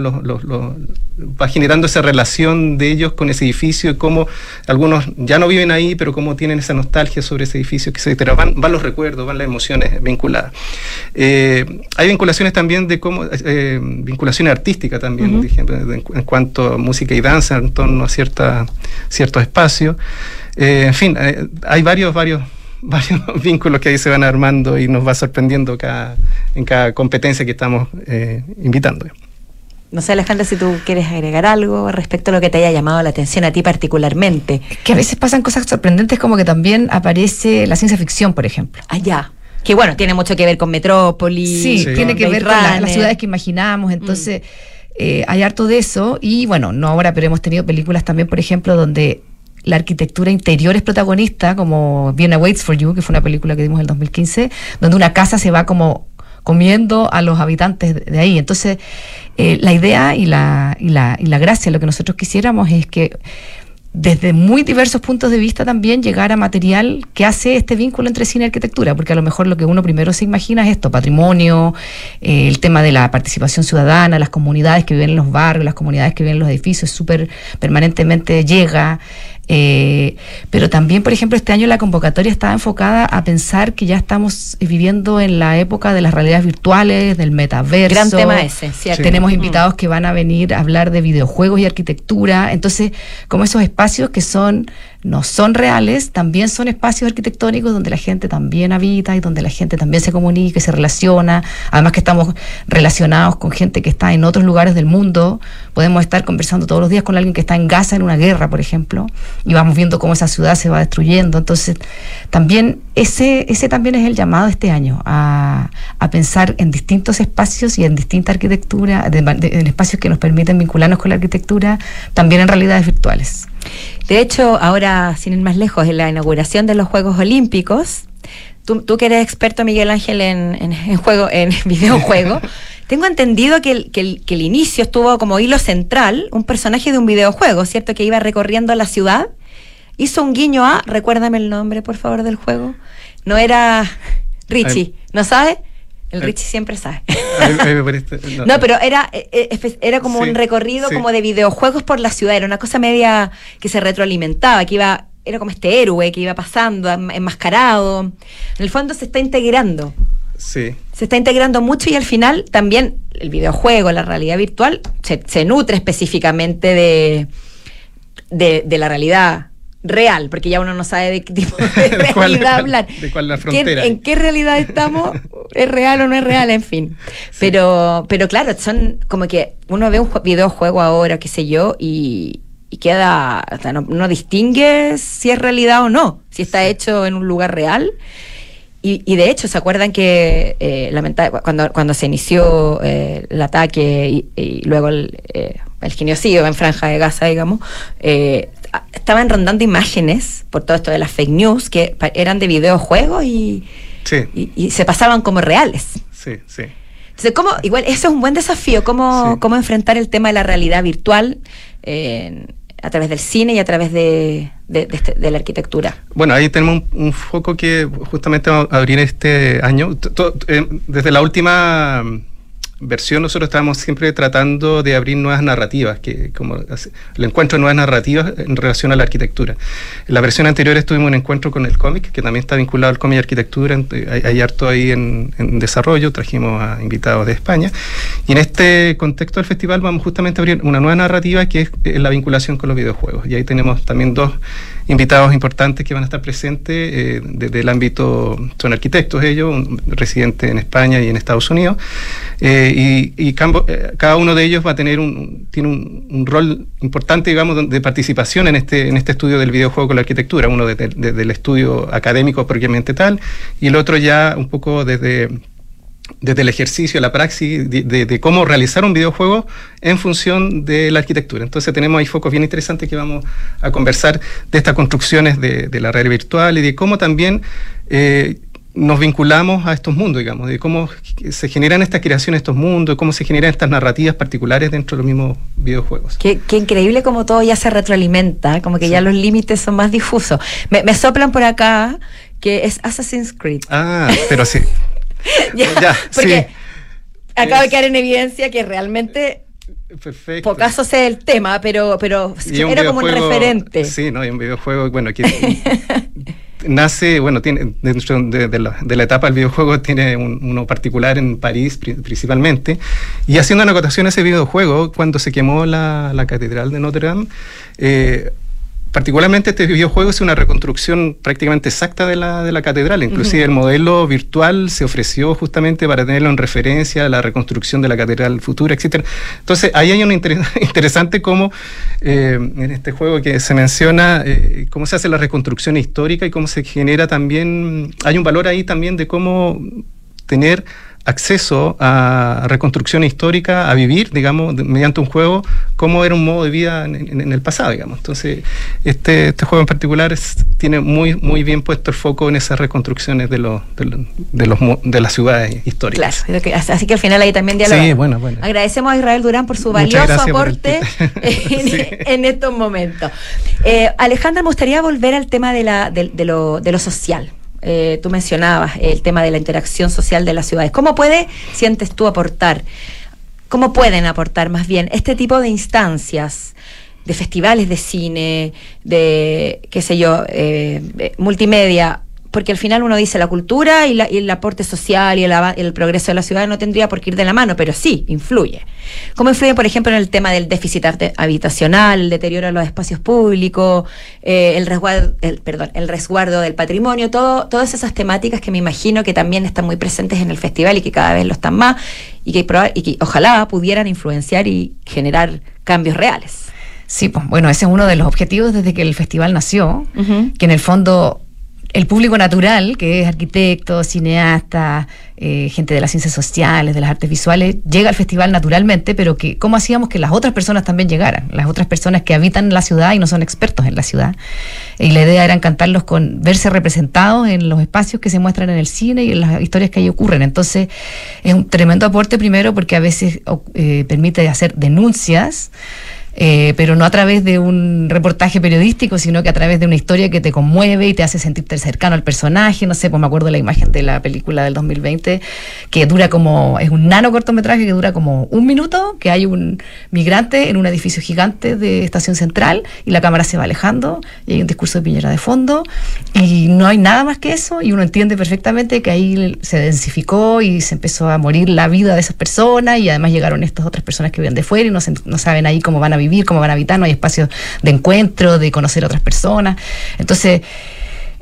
va generando esa relación de ellos con ese edificio, y cómo algunos ya no viven ahí, pero cómo tienen esa nostalgia sobre ese edificio, etcétera. Van los recuerdos, van las emociones vinculadas. Hay vinculaciones también de cómo, vinculaciones artísticas también, por ejemplo, en cuanto a música y danza en torno a ciertos espacios. En fin, hay varios vínculos que ahí se van armando y nos va sorprendiendo en cada competencia que estamos invitando. No sé, Alejandra, si tú quieres agregar algo respecto a lo que te haya llamado la atención a ti particularmente. Que a veces pasan cosas sorprendentes, como que también aparece la ciencia ficción, por ejemplo. Allá. Que bueno, tiene mucho que ver con Metrópolis. Sí, tiene que ver con Runner. las ciudades que imaginamos, entonces hay harto de eso. Y bueno, no ahora, pero hemos tenido películas también, por ejemplo, donde la arquitectura interior es protagonista, como Vienna Waits for You, que fue una película que dimos en el 2015, donde una casa se va como comiendo a los habitantes de ahí. Entonces, la idea y la gracia, lo que nosotros quisiéramos es que desde muy diversos puntos de vista también llegar a material que hace este vínculo entre cine y arquitectura, porque a lo mejor lo que uno primero se imagina es esto, patrimonio, el tema de la participación ciudadana, las comunidades que viven en los barrios, las comunidades que viven en los edificios, súper permanentemente llega. Pero también, por ejemplo, este año la convocatoria estaba enfocada a pensar que ya estamos viviendo en la época de las realidades virtuales, del metaverso. Gran tema ese, ¿cierto? Tenemos invitados que van a venir a hablar de videojuegos y arquitectura. Entonces, como esos espacios que no son reales, también son espacios arquitectónicos donde la gente también habita y donde la gente también se comunica y se relaciona. Además que estamos relacionados con gente que está en otros lugares del mundo. Podemos estar conversando todos los días con alguien que está en Gaza en una guerra, por ejemplo, y vamos viendo cómo esa ciudad se va destruyendo. Entonces, también ese también es el llamado de este año, a pensar en distintos espacios y en distinta arquitectura, en espacios que nos permiten vincularnos con la arquitectura, también en realidades virtuales. De hecho, ahora, sin ir más lejos, en la inauguración de los Juegos Olímpicos, tú que eres experto, Miguel Ángel, en videojuego, tengo entendido que el inicio estuvo como hilo central, un personaje de un videojuego, ¿cierto? Que iba recorriendo la ciudad, hizo un guiño a, recuérdame el nombre, por favor, del juego. No era Richie, ¿no sabe? El Richie siempre sabe. No, pero era como un recorrido como de videojuegos por la ciudad, era una cosa media que se retroalimentaba, era como este héroe que iba pasando enmascarado. En el fondo se está integrando. Sí. Se está integrando mucho, y al final también el videojuego, la realidad virtual, se nutre específicamente de la realidad real, porque ya uno no sabe de qué tipo de realidad hablar. ¿De cuál la frontera? ¿En qué realidad estamos? ¿Es real o no es real? En fin. Sí. Pero claro, son como que uno ve un videojuego ahora, qué sé yo, y queda, no distingue si es realidad o no, si está hecho en un lugar real. Y de hecho, ¿se acuerdan que cuando se inició el ataque y luego el genocidio en Franja de Gaza, digamos, estaban rondando imágenes por todo esto de las fake news que eran de videojuegos y se pasaban como reales? Sí. Entonces, igual eso es un buen desafío, cómo enfrentar el tema de la realidad virtual a través del cine y a través de la arquitectura. Bueno, ahí tenemos un foco que justamente vamos a abrir este año. Desde la última versión nosotros estábamos siempre tratando de abrir nuevas narrativas, como el encuentro de nuevas narrativas en relación a la arquitectura. En la versión anterior estuvimos en encuentro con el cómic, que también está vinculado al cómic y arquitectura, hay harto ahí en desarrollo, trajimos a invitados de España, y en este contexto del festival vamos justamente a abrir una nueva narrativa que es la vinculación con los videojuegos, y ahí tenemos también dos invitados importantes que van a estar presentes desde el ámbito, son arquitectos ellos, un residente en España y en Estados Unidos, y cada uno de ellos va a tener tiene un rol importante, digamos, de participación en este estudio del videojuego con la arquitectura, uno desde el estudio académico propiamente tal, y el otro ya un poco desde el ejercicio, la praxis de cómo realizar un videojuego en función de la arquitectura. Entonces tenemos ahí focos bien interesantes que vamos a conversar de estas construcciones de la realidad virtual y de cómo también nos vinculamos a estos mundos, digamos, de cómo se generan estas creaciones, estos mundos, de cómo se generan estas narrativas particulares dentro de los mismos videojuegos. Qué increíble como todo ya se retroalimenta, como que ya los límites son más difusos. Me soplan por acá que es Assassin's Creed. Pero sí. Porque acabo de quedar en evidencia que realmente perfecto. Pocaso sé el tema, pero era como un referente. Sí, ¿no? Y un videojuego, bueno, que nace, bueno, tiene dentro de la etapa del videojuego, tiene uno particular en París principalmente, y haciendo una acotación a ese videojuego, cuando se quemó la Catedral de Notre Dame, particularmente este videojuego es una reconstrucción prácticamente exacta de la catedral, inclusive el modelo virtual se ofreció justamente para tenerlo en referencia a la reconstrucción de la catedral futura, etcétera. Entonces ahí hay un interesante cómo en este juego que se menciona cómo se hace la reconstrucción histórica y cómo se genera también, hay un valor ahí también de cómo tener acceso a reconstrucción histórica, a vivir, digamos, mediante un juego, cómo era un modo de vida en el pasado, digamos. Entonces, este juego en particular tiene muy bien puesto el foco en esas reconstrucciones de las ciudades históricas. Claro, así que al final ahí también dialoga. Sí, bueno. Agradecemos a Israel Durán por su valioso aporte en estos momentos. Alejandra, me gustaría volver al tema de lo social. Tú mencionabas el tema de la interacción social de las ciudades. ¿Cómo sientes tú, cómo pueden aportar más bien este tipo de instancias, de festivales de cine, de, qué sé yo, multimedia? Porque al final uno dice la cultura y el aporte social y el progreso de la ciudad no tendría por qué ir de la mano, pero sí, influye. ¿Cómo influye, por ejemplo, en el tema del déficit habitacional, el deterioro de los espacios públicos, el resguardo del patrimonio, todas esas temáticas que me imagino que también están muy presentes en el festival y que cada vez lo están más y que ojalá pudieran influenciar y generar cambios reales? Sí, pues bueno, ese es uno de los objetivos desde que el festival nació, que en el fondo el público natural, que es arquitectos, cineastas, gente de las ciencias sociales, de las artes visuales, llega al festival naturalmente, pero que ¿cómo hacíamos que las otras personas también llegaran? Las otras personas que habitan la ciudad y no son expertos en la ciudad. Y la idea era encantarlos con verse representados en los espacios que se muestran en el cine y en las historias que ahí ocurren. Entonces, es un tremendo aporte primero porque a veces permite hacer denuncias, pero no a través de un reportaje periodístico, sino que a través de una historia que te conmueve y te hace sentirte cercano al personaje. No sé, pues me acuerdo de la imagen de la película del 2020, que es un nano cortometraje que dura como 1 minuto, que hay un migrante en un edificio gigante de Estación Central y la cámara se va alejando y hay un discurso de Piñera de fondo y no hay nada más que eso, y uno entiende perfectamente que ahí se densificó y se empezó a morir la vida de esas personas, y además llegaron estas otras personas que viven de fuera y no saben ahí cómo van a vivir, cómo van a habitar, no hay espacio de encuentro, de conocer a otras personas. Entonces,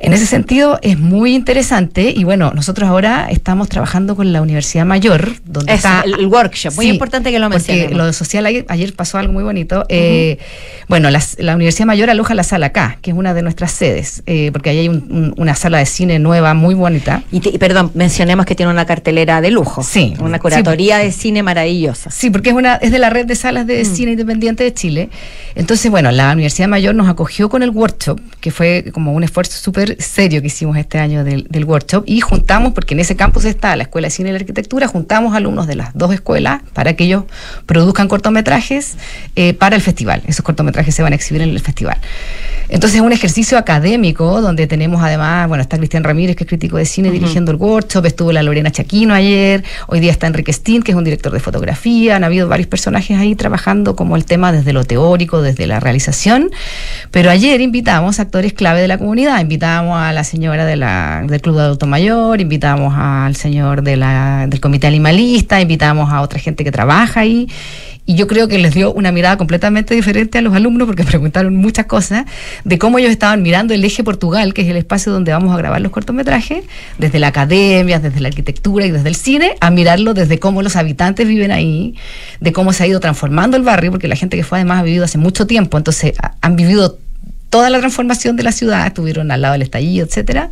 En ese sentido es muy interesante y bueno, nosotros ahora estamos trabajando con la Universidad Mayor, donde está el workshop, muy importante que lo mencionemos. Porque lo social ayer pasó algo muy bonito. Bueno, la Universidad Mayor aloja la sala K, que es una de nuestras sedes, porque ahí hay una sala de cine nueva muy bonita. Y perdón, mencionemos que tiene una cartelera de lujo. Sí. Una curatoría de cine maravillosa. Sí, porque es de la red de salas de cine independiente de Chile. Entonces, bueno, la Universidad Mayor nos acogió con el workshop, que fue como un esfuerzo súper serio que hicimos este año del workshop, y juntamos, porque en ese campus está la Escuela de Cine y la Arquitectura, juntamos alumnos de las dos escuelas para que ellos produzcan cortometrajes para el festival. Esos cortometrajes se van a exhibir en el festival. Entonces es un ejercicio académico donde tenemos además, bueno, está Cristian Ramírez, que es crítico de cine, dirigiendo el workshop, estuvo la Lorena Chaquino ayer, hoy día está Enrique Steen, que es un director de fotografía, han habido varios personajes ahí trabajando como el tema desde lo teórico, desde la realización, pero ayer invitamos actores clave de la comunidad, invitamos a la señora del Club de Adulto Mayor, invitamos al señor del Comité Animalista, invitamos a otra gente que trabaja ahí, y yo creo que les dio una mirada completamente diferente a los alumnos porque preguntaron muchas cosas de cómo ellos estaban mirando el Eje Portugal, que es el espacio donde vamos a grabar los cortometrajes, desde la academia, desde la arquitectura y desde el cine, a mirarlo desde cómo los habitantes viven ahí, de cómo se ha ido transformando el barrio, porque la gente que fue además ha vivido hace mucho tiempo, entonces han vivido toda la transformación de la ciudad, estuvieron al lado del estallido, etcétera.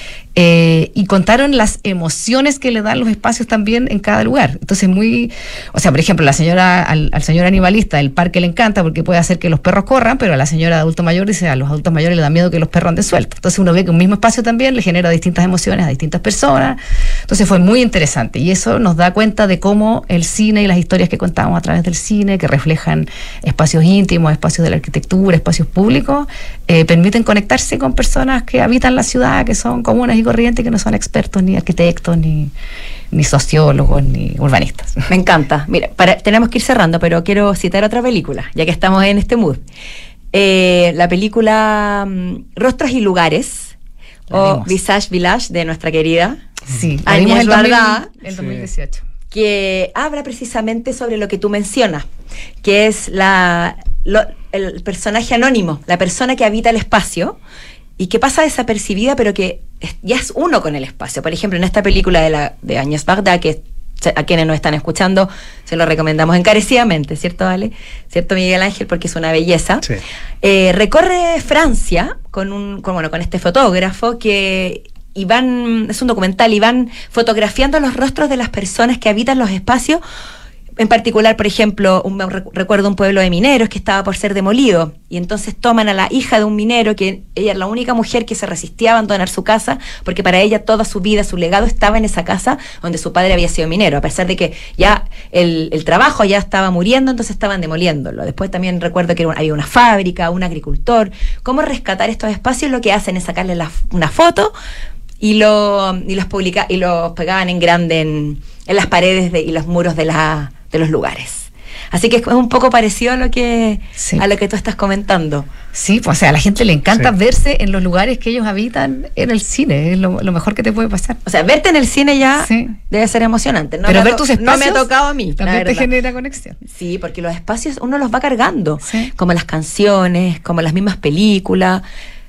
Y contaron las emociones que le dan los espacios también en cada lugar. Entonces por ejemplo, la señora al señor animalista el parque le encanta porque puede hacer que los perros corran, pero a la señora de adulto mayor dice a los adultos mayores le da miedo que los perros anden sueltos. Entonces uno ve que un mismo espacio también le genera distintas emociones a distintas personas. Entonces fue muy interesante y eso nos da cuenta de cómo el cine y las historias que contamos a través del cine, que reflejan espacios íntimos, espacios de la arquitectura, espacios públicos, permiten conectarse con personas que habitan la ciudad, que son comunes y corrientes, que no son expertos ni arquitectos ni sociólogos ni urbanistas. Me encanta. Mira, tenemos que ir cerrando, pero quiero citar otra película, ya que estamos en este mood. La película Rostros y Lugares, o Visage Village, de nuestra querida Agnès Varda, el 2018. Que habla precisamente sobre lo que tú mencionas, que es el personaje anónimo, la persona que habita el espacio y que pasa desapercibida, pero que ya es uno con el espacio. Por ejemplo, en esta película de Agnès Varda, que a quienes nos están escuchando se lo recomendamos encarecidamente, ¿cierto, Ale? ¿Cierto, Miguel Ángel? Porque es una belleza. Sí. Recorre Francia con este fotógrafo es un documental, y van fotografiando los rostros de las personas que habitan los espacios. En particular, por ejemplo, recuerdo un pueblo de mineros que estaba por ser demolido, y entonces toman a la hija de un minero, que ella era la única mujer que se resistía a abandonar su casa, porque para ella toda su vida, su legado estaba en esa casa donde su padre había sido minero, a pesar de que ya el trabajo ya estaba muriendo, entonces estaban demoliéndolo. Después también recuerdo que había una fábrica, un agricultor. ¿Cómo rescatar estos espacios? Lo que hacen es sacarle una foto y los pegaban en grande en las paredes y los muros de los lugares. Así que es un poco parecido a lo que tú estás comentando. Sí, pues, o sea, a la gente le encanta verse en los lugares que ellos habitan en el cine, es lo mejor que te puede pasar. O sea, verte en el cine ya debe ser emocionante. Pero ver tus espacios no me ha tocado a mí, también te genera conexión. Sí, porque los espacios uno los va cargando, sí, como las canciones, como las mismas películas.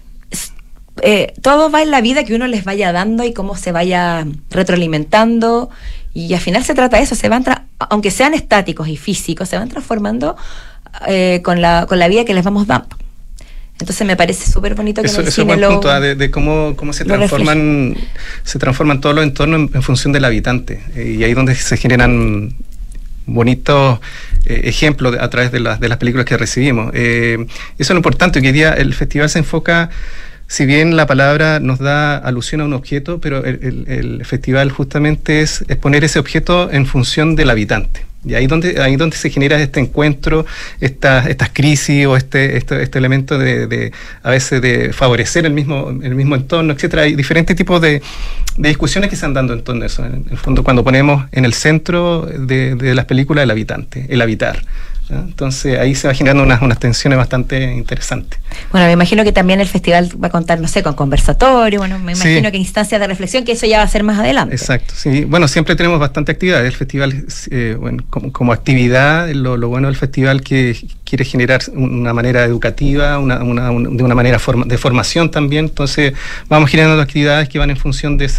Todo va en la vida que uno les vaya dando y cómo se vaya retroalimentando, y al final se trata de eso, aunque sean estáticos y físicos, se van transformando con la vida que les vamos dando. Entonces me parece súper bonito que eso, en el eso cine es buen punto, de cómo se transforman todos los entornos en función del habitante, y ahí es donde se generan bonitos ejemplos a través de las películas que recibimos. Eso es lo importante, que hoy día el festival se enfoca. Si bien la palabra nos da alusión a un objeto, pero el festival justamente es poner ese objeto en función del habitante. Y ahí donde se genera este encuentro, estas crisis o este elemento de a veces de favorecer el mismo entorno, etcétera. Hay diferentes tipos de discusiones que se han dando en torno a eso. En el fondo, cuando ponemos en el centro de las películas el habitante, el habitar. Entonces ahí se va generando unas tensiones bastante interesantes. Bueno, me imagino que también el festival va a contar, no sé, con conversatorio, bueno, me imagino que instancias de reflexión, que eso ya va a ser más adelante. Exacto, sí. Bueno, siempre tenemos bastante actividad. El festival, bueno, como actividad, lo bueno del festival que quiere generar una manera educativa, de una manera de formación también. Entonces vamos generando actividades que van en función de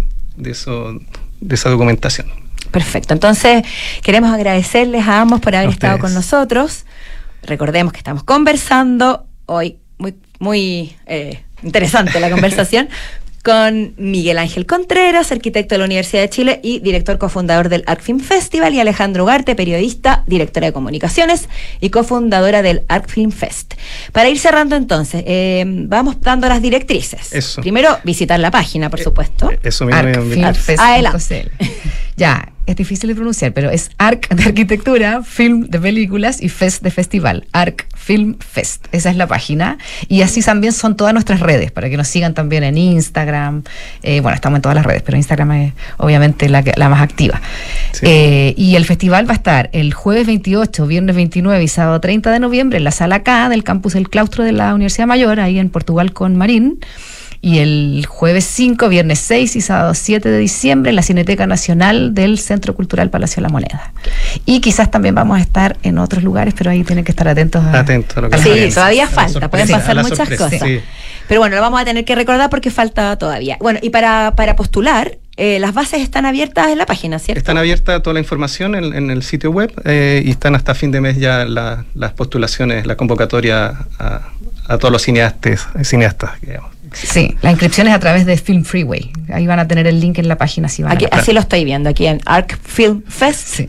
esa documentación. Perfecto, entonces queremos agradecerles a ambos por haber estado con nosotros. Recordemos que estamos conversando hoy, muy interesante la conversación, con Miguel Ángel Contreras, arquitecto de la Universidad de Chile y director cofundador del Arc Film Festival, y Alejandra Ugarte, periodista, directora de comunicaciones y cofundadora del Arc Film Fest. Para ir cerrando entonces, vamos dando las directrices. Eso. Primero, visitar la página, por supuesto. Eso mismo. Adelante. Ya, es difícil de pronunciar, pero es ARC de arquitectura, Film de películas y Fest de festival. ARC Film Fest. Esa es la página. Y así también son todas nuestras redes, para que nos sigan también en Instagram. Bueno, estamos en todas las redes, pero Instagram es obviamente la más activa. Sí. Y el festival va a estar el jueves 28, viernes 29 y sábado 30 de noviembre en la sala K del campus El Claustro de la Universidad Mayor, ahí en Portugal con Marín. Y el jueves 5, viernes 6 y sábado 7 de diciembre en la Cineteca Nacional del Centro Cultural Palacio de la Moneda. Y quizás también vamos a estar en otros lugares, pero ahí tienen que estar atentos a lo que sí, todavía falta, pueden pasar muchas cosas. Sí. Pero bueno, lo vamos a tener que recordar porque falta todavía. Bueno, y para postular, las bases están abiertas en la página, ¿cierto? Están abiertas toda la información en el sitio web y están hasta fin de mes ya las postulaciones, la convocatoria a todos los cineastas, digamos. Sí, la inscripción es a través de Film Freeway. Ahí van a tener el link en la página. Si van aquí, así lo estoy viendo, aquí en arcfilmfest.cl.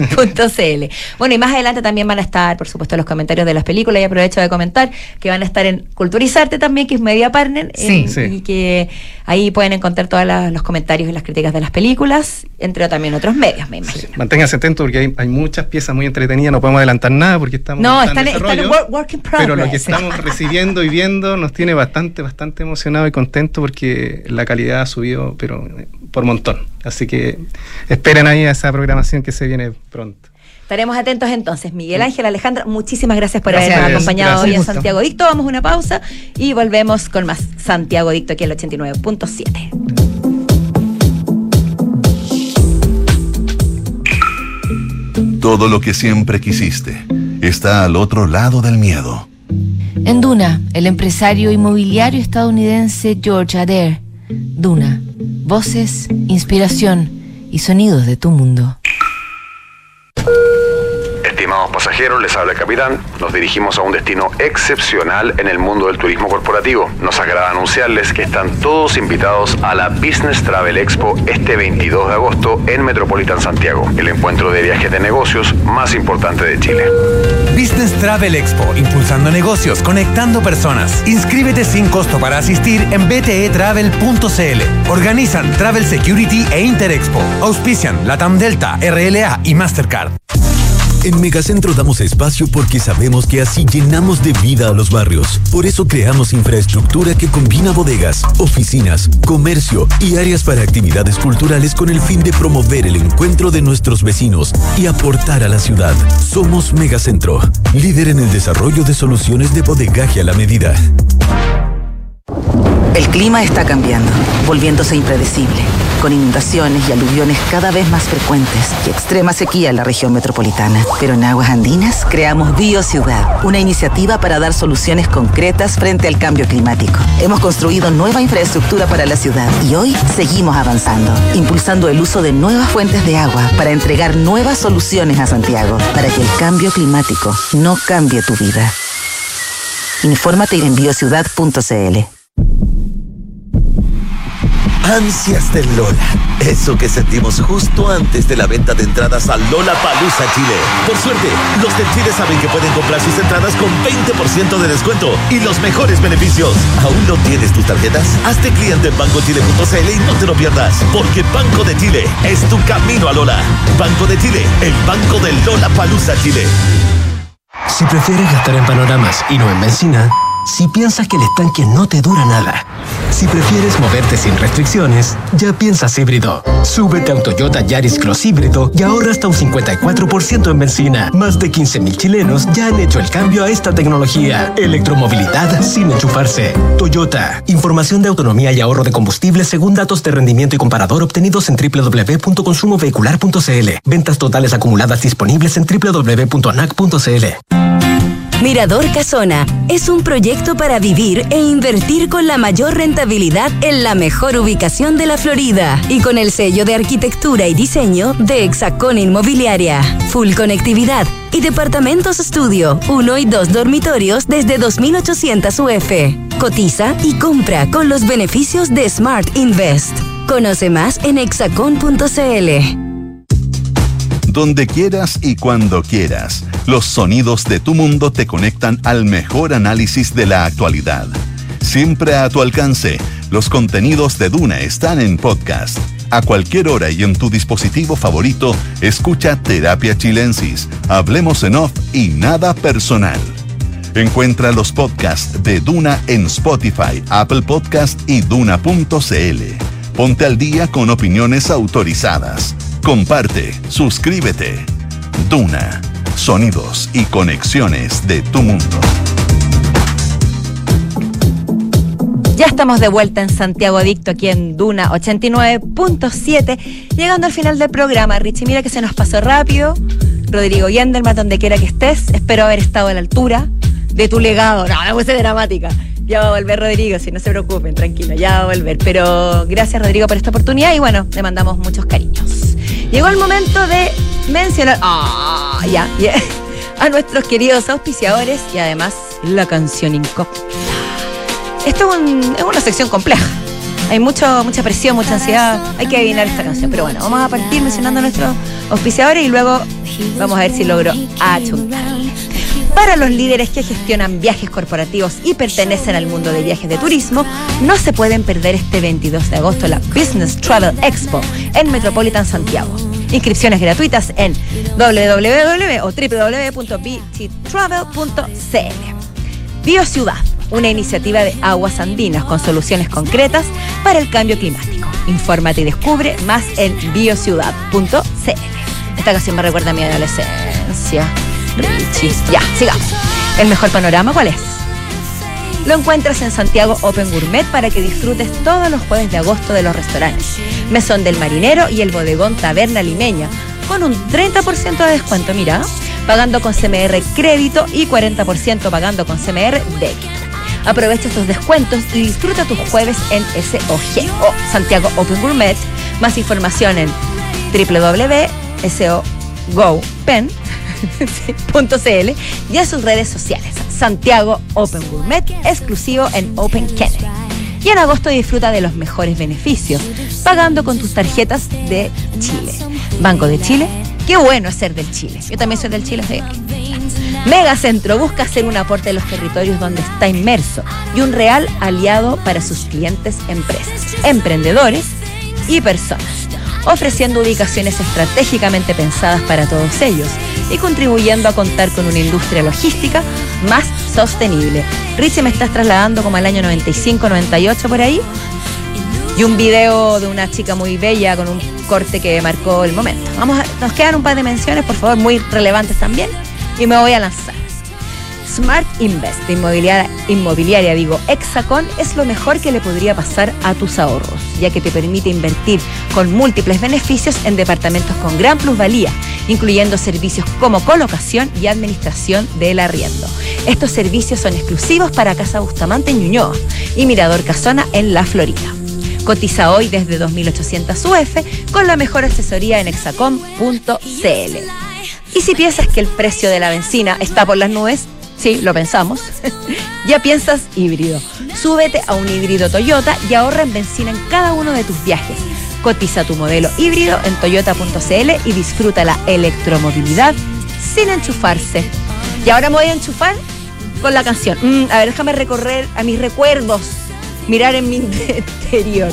Bueno, y más adelante también van a estar, por supuesto, los comentarios de las películas. Y aprovecho de comentar que van a estar en Culturizarte también, que es media partner, y que ahí pueden encontrar todos los comentarios y las críticas de las películas, entre también otros medios, me imagino. Sí. Manténganse atentos porque hay muchas piezas muy entretenidas. No podemos adelantar nada porque estamos están en work in progress. Pero lo que estamos recibiendo y viendo nos tiene bastante emocionado y contento porque la calidad ha subido pero por montón, así que esperen ahí a esa programación que se viene pronto. Estaremos atentos entonces. Miguel Ángel, Alejandra, muchísimas gracias por habernos acompañado hoy en Santiago Dicto. Vamos a una pausa y volvemos con más Santiago Dicto aquí en el 89.7. Todo lo que siempre quisiste está al otro lado del miedo. En Duna, el empresario inmobiliario estadounidense George Adair. Duna, voces, inspiración y sonidos de tu mundo. Estimados pasajeros, les habla el capitán. Nos dirigimos a un destino excepcional en el mundo del turismo corporativo. Nos agrada anunciarles que están todos invitados a la Business Travel Expo este 22 de agosto en Metropolitan Santiago, el encuentro de viajes de negocios más importante de Chile. Business Travel Expo, impulsando negocios, conectando personas. Inscríbete sin costo para asistir en btetravel.cl. Organizan Travel Security e Interexpo. Auspician Latam Delta, RLA y Mastercard. En Megacentro damos espacio porque sabemos que así llenamos de vida a los barrios. Por eso creamos infraestructura que combina bodegas, oficinas, comercio y áreas para actividades culturales con el fin de promover el encuentro de nuestros vecinos y aportar a la ciudad. Somos Megacentro, líder en el desarrollo de soluciones de bodegaje a la medida. El clima está cambiando, volviéndose impredecible, con inundaciones y aluviones cada vez más frecuentes y extrema sequía en la región metropolitana. Pero en Aguas Andinas creamos BioCiudad, una iniciativa para dar soluciones concretas frente al cambio climático. Hemos construido nueva infraestructura para la ciudad y hoy seguimos avanzando, impulsando el uso de nuevas fuentes de agua para entregar nuevas soluciones a Santiago, para que el cambio climático no cambie tu vida. Infórmate en biociudad.cl. Ansias del Lola. Eso que sentimos justo antes de la venta de entradas a Lollapalooza Chile. Por suerte, los de Chile saben que pueden comprar sus entradas con 20% de descuento y los mejores beneficios. ¿Aún no tienes tus tarjetas? Hazte cliente en bancochile.cl y no te lo pierdas, porque Banco de Chile es tu camino a Lola. Banco de Chile, el banco del Lollapalooza Chile. Si prefieres gastar en panoramas y no en benzina, si piensas que el estanque no te dura nada, Si prefieres moverte sin restricciones, ya piensas híbrido. Súbete a un Toyota Yaris Cross híbrido y ahorra hasta un 54% en benzina. Más de 15,000 chilenos ya han hecho el cambio a esta tecnología. Electromovilidad sin enchufarse. Toyota. Información de autonomía y ahorro de combustible según datos de rendimiento y comparador obtenidos en www.consumovehicular.cl. Ventas totales acumuladas disponibles en www.anac.cl. Mirador Casona es un proyecto para vivir e invertir con la mayor rentabilidad en la mejor ubicación de la Florida y con el sello de arquitectura y diseño de Hexacón Inmobiliaria. Full conectividad y departamentos estudio, 1 y 2 dormitorios desde 2.800 UF. Cotiza y compra con los beneficios de Smart Invest. Conoce más en hexacon.cl. Donde quieras y cuando quieras, los sonidos de tu mundo te conectan al mejor análisis de la actualidad. Siempre a tu alcance, los contenidos de Duna están en podcast. A cualquier hora y en tu dispositivo favorito, escucha Terapia Chilensis, Hablemos en Off y Nada Personal. Encuentra los podcasts de Duna en Spotify, Apple Podcast y Duna.cl. Ponte al día con opiniones autorizadas. Comparte, suscríbete. Duna, sonidos y conexiones de tu mundo. Ya estamos de vuelta en Santiago Adicto, aquí en Duna 89.7, llegando al final del programa. Richie, mira que se nos pasó rápido. Rodrigo Yendelman, donde quiera que estés, espero haber estado a la altura de tu legado. No, la puse dramática. Ya va a volver Rodrigo, si no se preocupen, tranquilo, ya va a volver. Pero gracias, Rodrigo, por esta oportunidad y bueno, le mandamos muchos cariños. Llegó el momento de mencionar a nuestros queridos auspiciadores y además la canción incógnita. Esto es una sección compleja. Hay mucha presión, mucha ansiedad. Hay que adivinar esta canción. Pero bueno, vamos a partir mencionando a nuestros auspiciadores y luego vamos a ver si logro achuntar. Para los líderes que gestionan viajes corporativos y pertenecen al mundo de viajes de turismo, no se pueden perder este 22 de agosto la Business Travel Expo en Metropolitan Santiago. Inscripciones gratuitas en www.bttravel.cl. BioCiudad, una iniciativa de aguas andinas con soluciones concretas para el cambio climático. Infórmate y descubre más en biociudad.cl. Esta canción me recuerda a mi adolescencia. Richie. Ya, sigamos. ¿El mejor panorama cuál es? Lo encuentras en Santiago Open Gourmet para que disfrutes todos los jueves de agosto de los restaurantes Mesón del Marinero y el bodegón Taberna Limeña, con un 30% de descuento, mira, pagando con CMR crédito y 40% pagando con CMR débito. Aprovecha estos descuentos y disfruta tus jueves en SOG o Santiago Open Gourmet. Más información en www.sogopen.cl y en sus redes sociales. Santiago Open Gourmet, exclusivo en Open Kennedy. Y en agosto disfruta de los mejores beneficios, pagando con tus tarjetas de Chile. Banco de Chile, qué bueno es ser del Chile. Yo también soy del Chile, soy aquí. Megacentro busca hacer un aporte a los territorios donde está inmerso y un real aliado para sus clientes, empresas, emprendedores y personas, ofreciendo ubicaciones estratégicamente pensadas para todos ellos y contribuyendo a contar con una industria logística más sostenible. Richie, me estás trasladando como al año 95, 98 por ahí, y un video de una chica muy bella con un corte que marcó el momento. Nos quedan un par de menciones, por favor, muy relevantes también, y me voy a lanzar. Smart Invest de inmobiliaria Hexacón es lo mejor que le podría pasar a tus ahorros, ya que te permite invertir con múltiples beneficios en departamentos con gran plusvalía, incluyendo servicios como colocación y administración del arriendo. Estos servicios son exclusivos para Casa Bustamante en Ñuñoa y Mirador Casona en La Florida. Cotiza hoy desde 2.800 UF con la mejor asesoría en hexacom.cl. Y si piensas que el precio de la benzina está por las nubes, sí, lo pensamos, ya piensas híbrido. Súbete a un híbrido Toyota y ahorra en benzina en cada uno de tus viajes. Cotiza tu modelo híbrido en toyota.cl y disfruta la electromovilidad sin enchufarse. Y ahora me voy a enchufar con la canción. A ver, déjame recorrer a mis recuerdos, mirar en mi interior.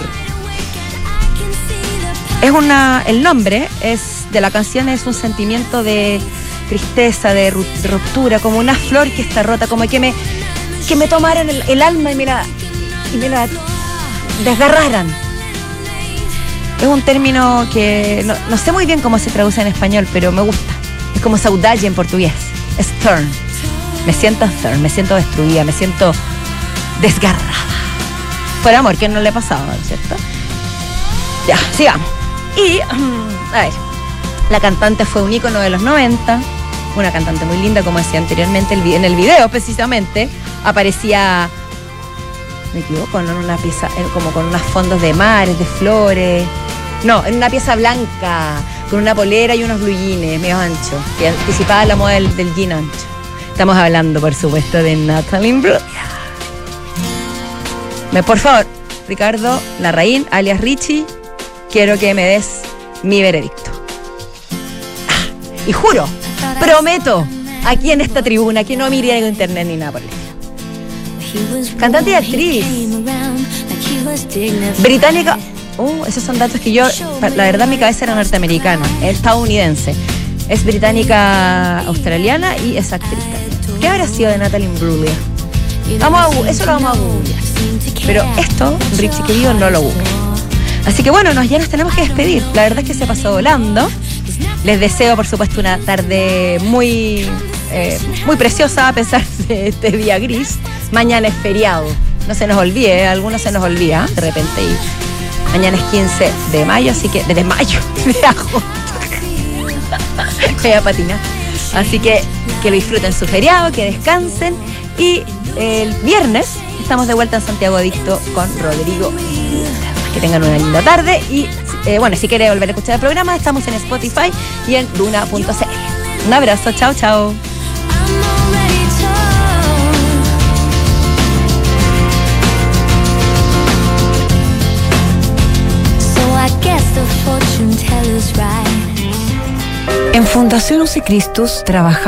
El nombre de la canción es un sentimiento de tristeza, de ruptura, como una flor que está rota, como que me tomaran el alma y me la desgarraran. Es un término que no sé muy bien cómo se traduce en español, pero me gusta. Es como saudade en portugués. Es turn. Me siento turn, me siento destruida, me siento desgarrada. Por amor, que no le ha pasado, ¿cierto? Ya, sigamos. Y, a ver, la cantante fue un ícono de los 90, una cantante muy linda, como decía anteriormente, en el video precisamente, aparecía, me equivoco, ¿no? En una pieza, como con unos fondos de mares, de flores. No, en una pieza blanca, con una polera y unos blue jeans medio anchos, que anticipaba la moda del jean ancho. Estamos hablando, por supuesto, de Natalie Imbruglia. Por favor, Ricardo Larraín, alias Richie, quiero que me des mi veredicto. Y juro, prometo, aquí en esta tribuna, que no miré en internet ni nada por el estilo. Cantante y actriz. Británica. Esos son datos que yo, la verdad, mi cabeza era norteamericana, estadounidense. Es británica australiana y es actriz. ¿Qué habrá sido de Natalie Imbruglia? Eso lo vamos a googlear. Pero esto, Richie querido, no lo busque. Así que bueno, ya nos tenemos que despedir. La verdad es que se pasó volando. Les deseo, por supuesto, una tarde muy preciosa a pesar de este día gris. Mañana es feriado. No se nos olvide, algunos se nos olvida de repente. Y mañana es 15 de mayo, así que... de agosto. Voy a patinar. Así que lo disfruten su feriado, que descansen. Y el viernes estamos de vuelta en Santiago Adicto con Rodrigo. Que tengan una linda tarde. Y bueno, si quieren volver a escuchar el programa, estamos en Spotify y en Duna.cl. Un abrazo, chao, chao. En Fundación Use Christus trabajamos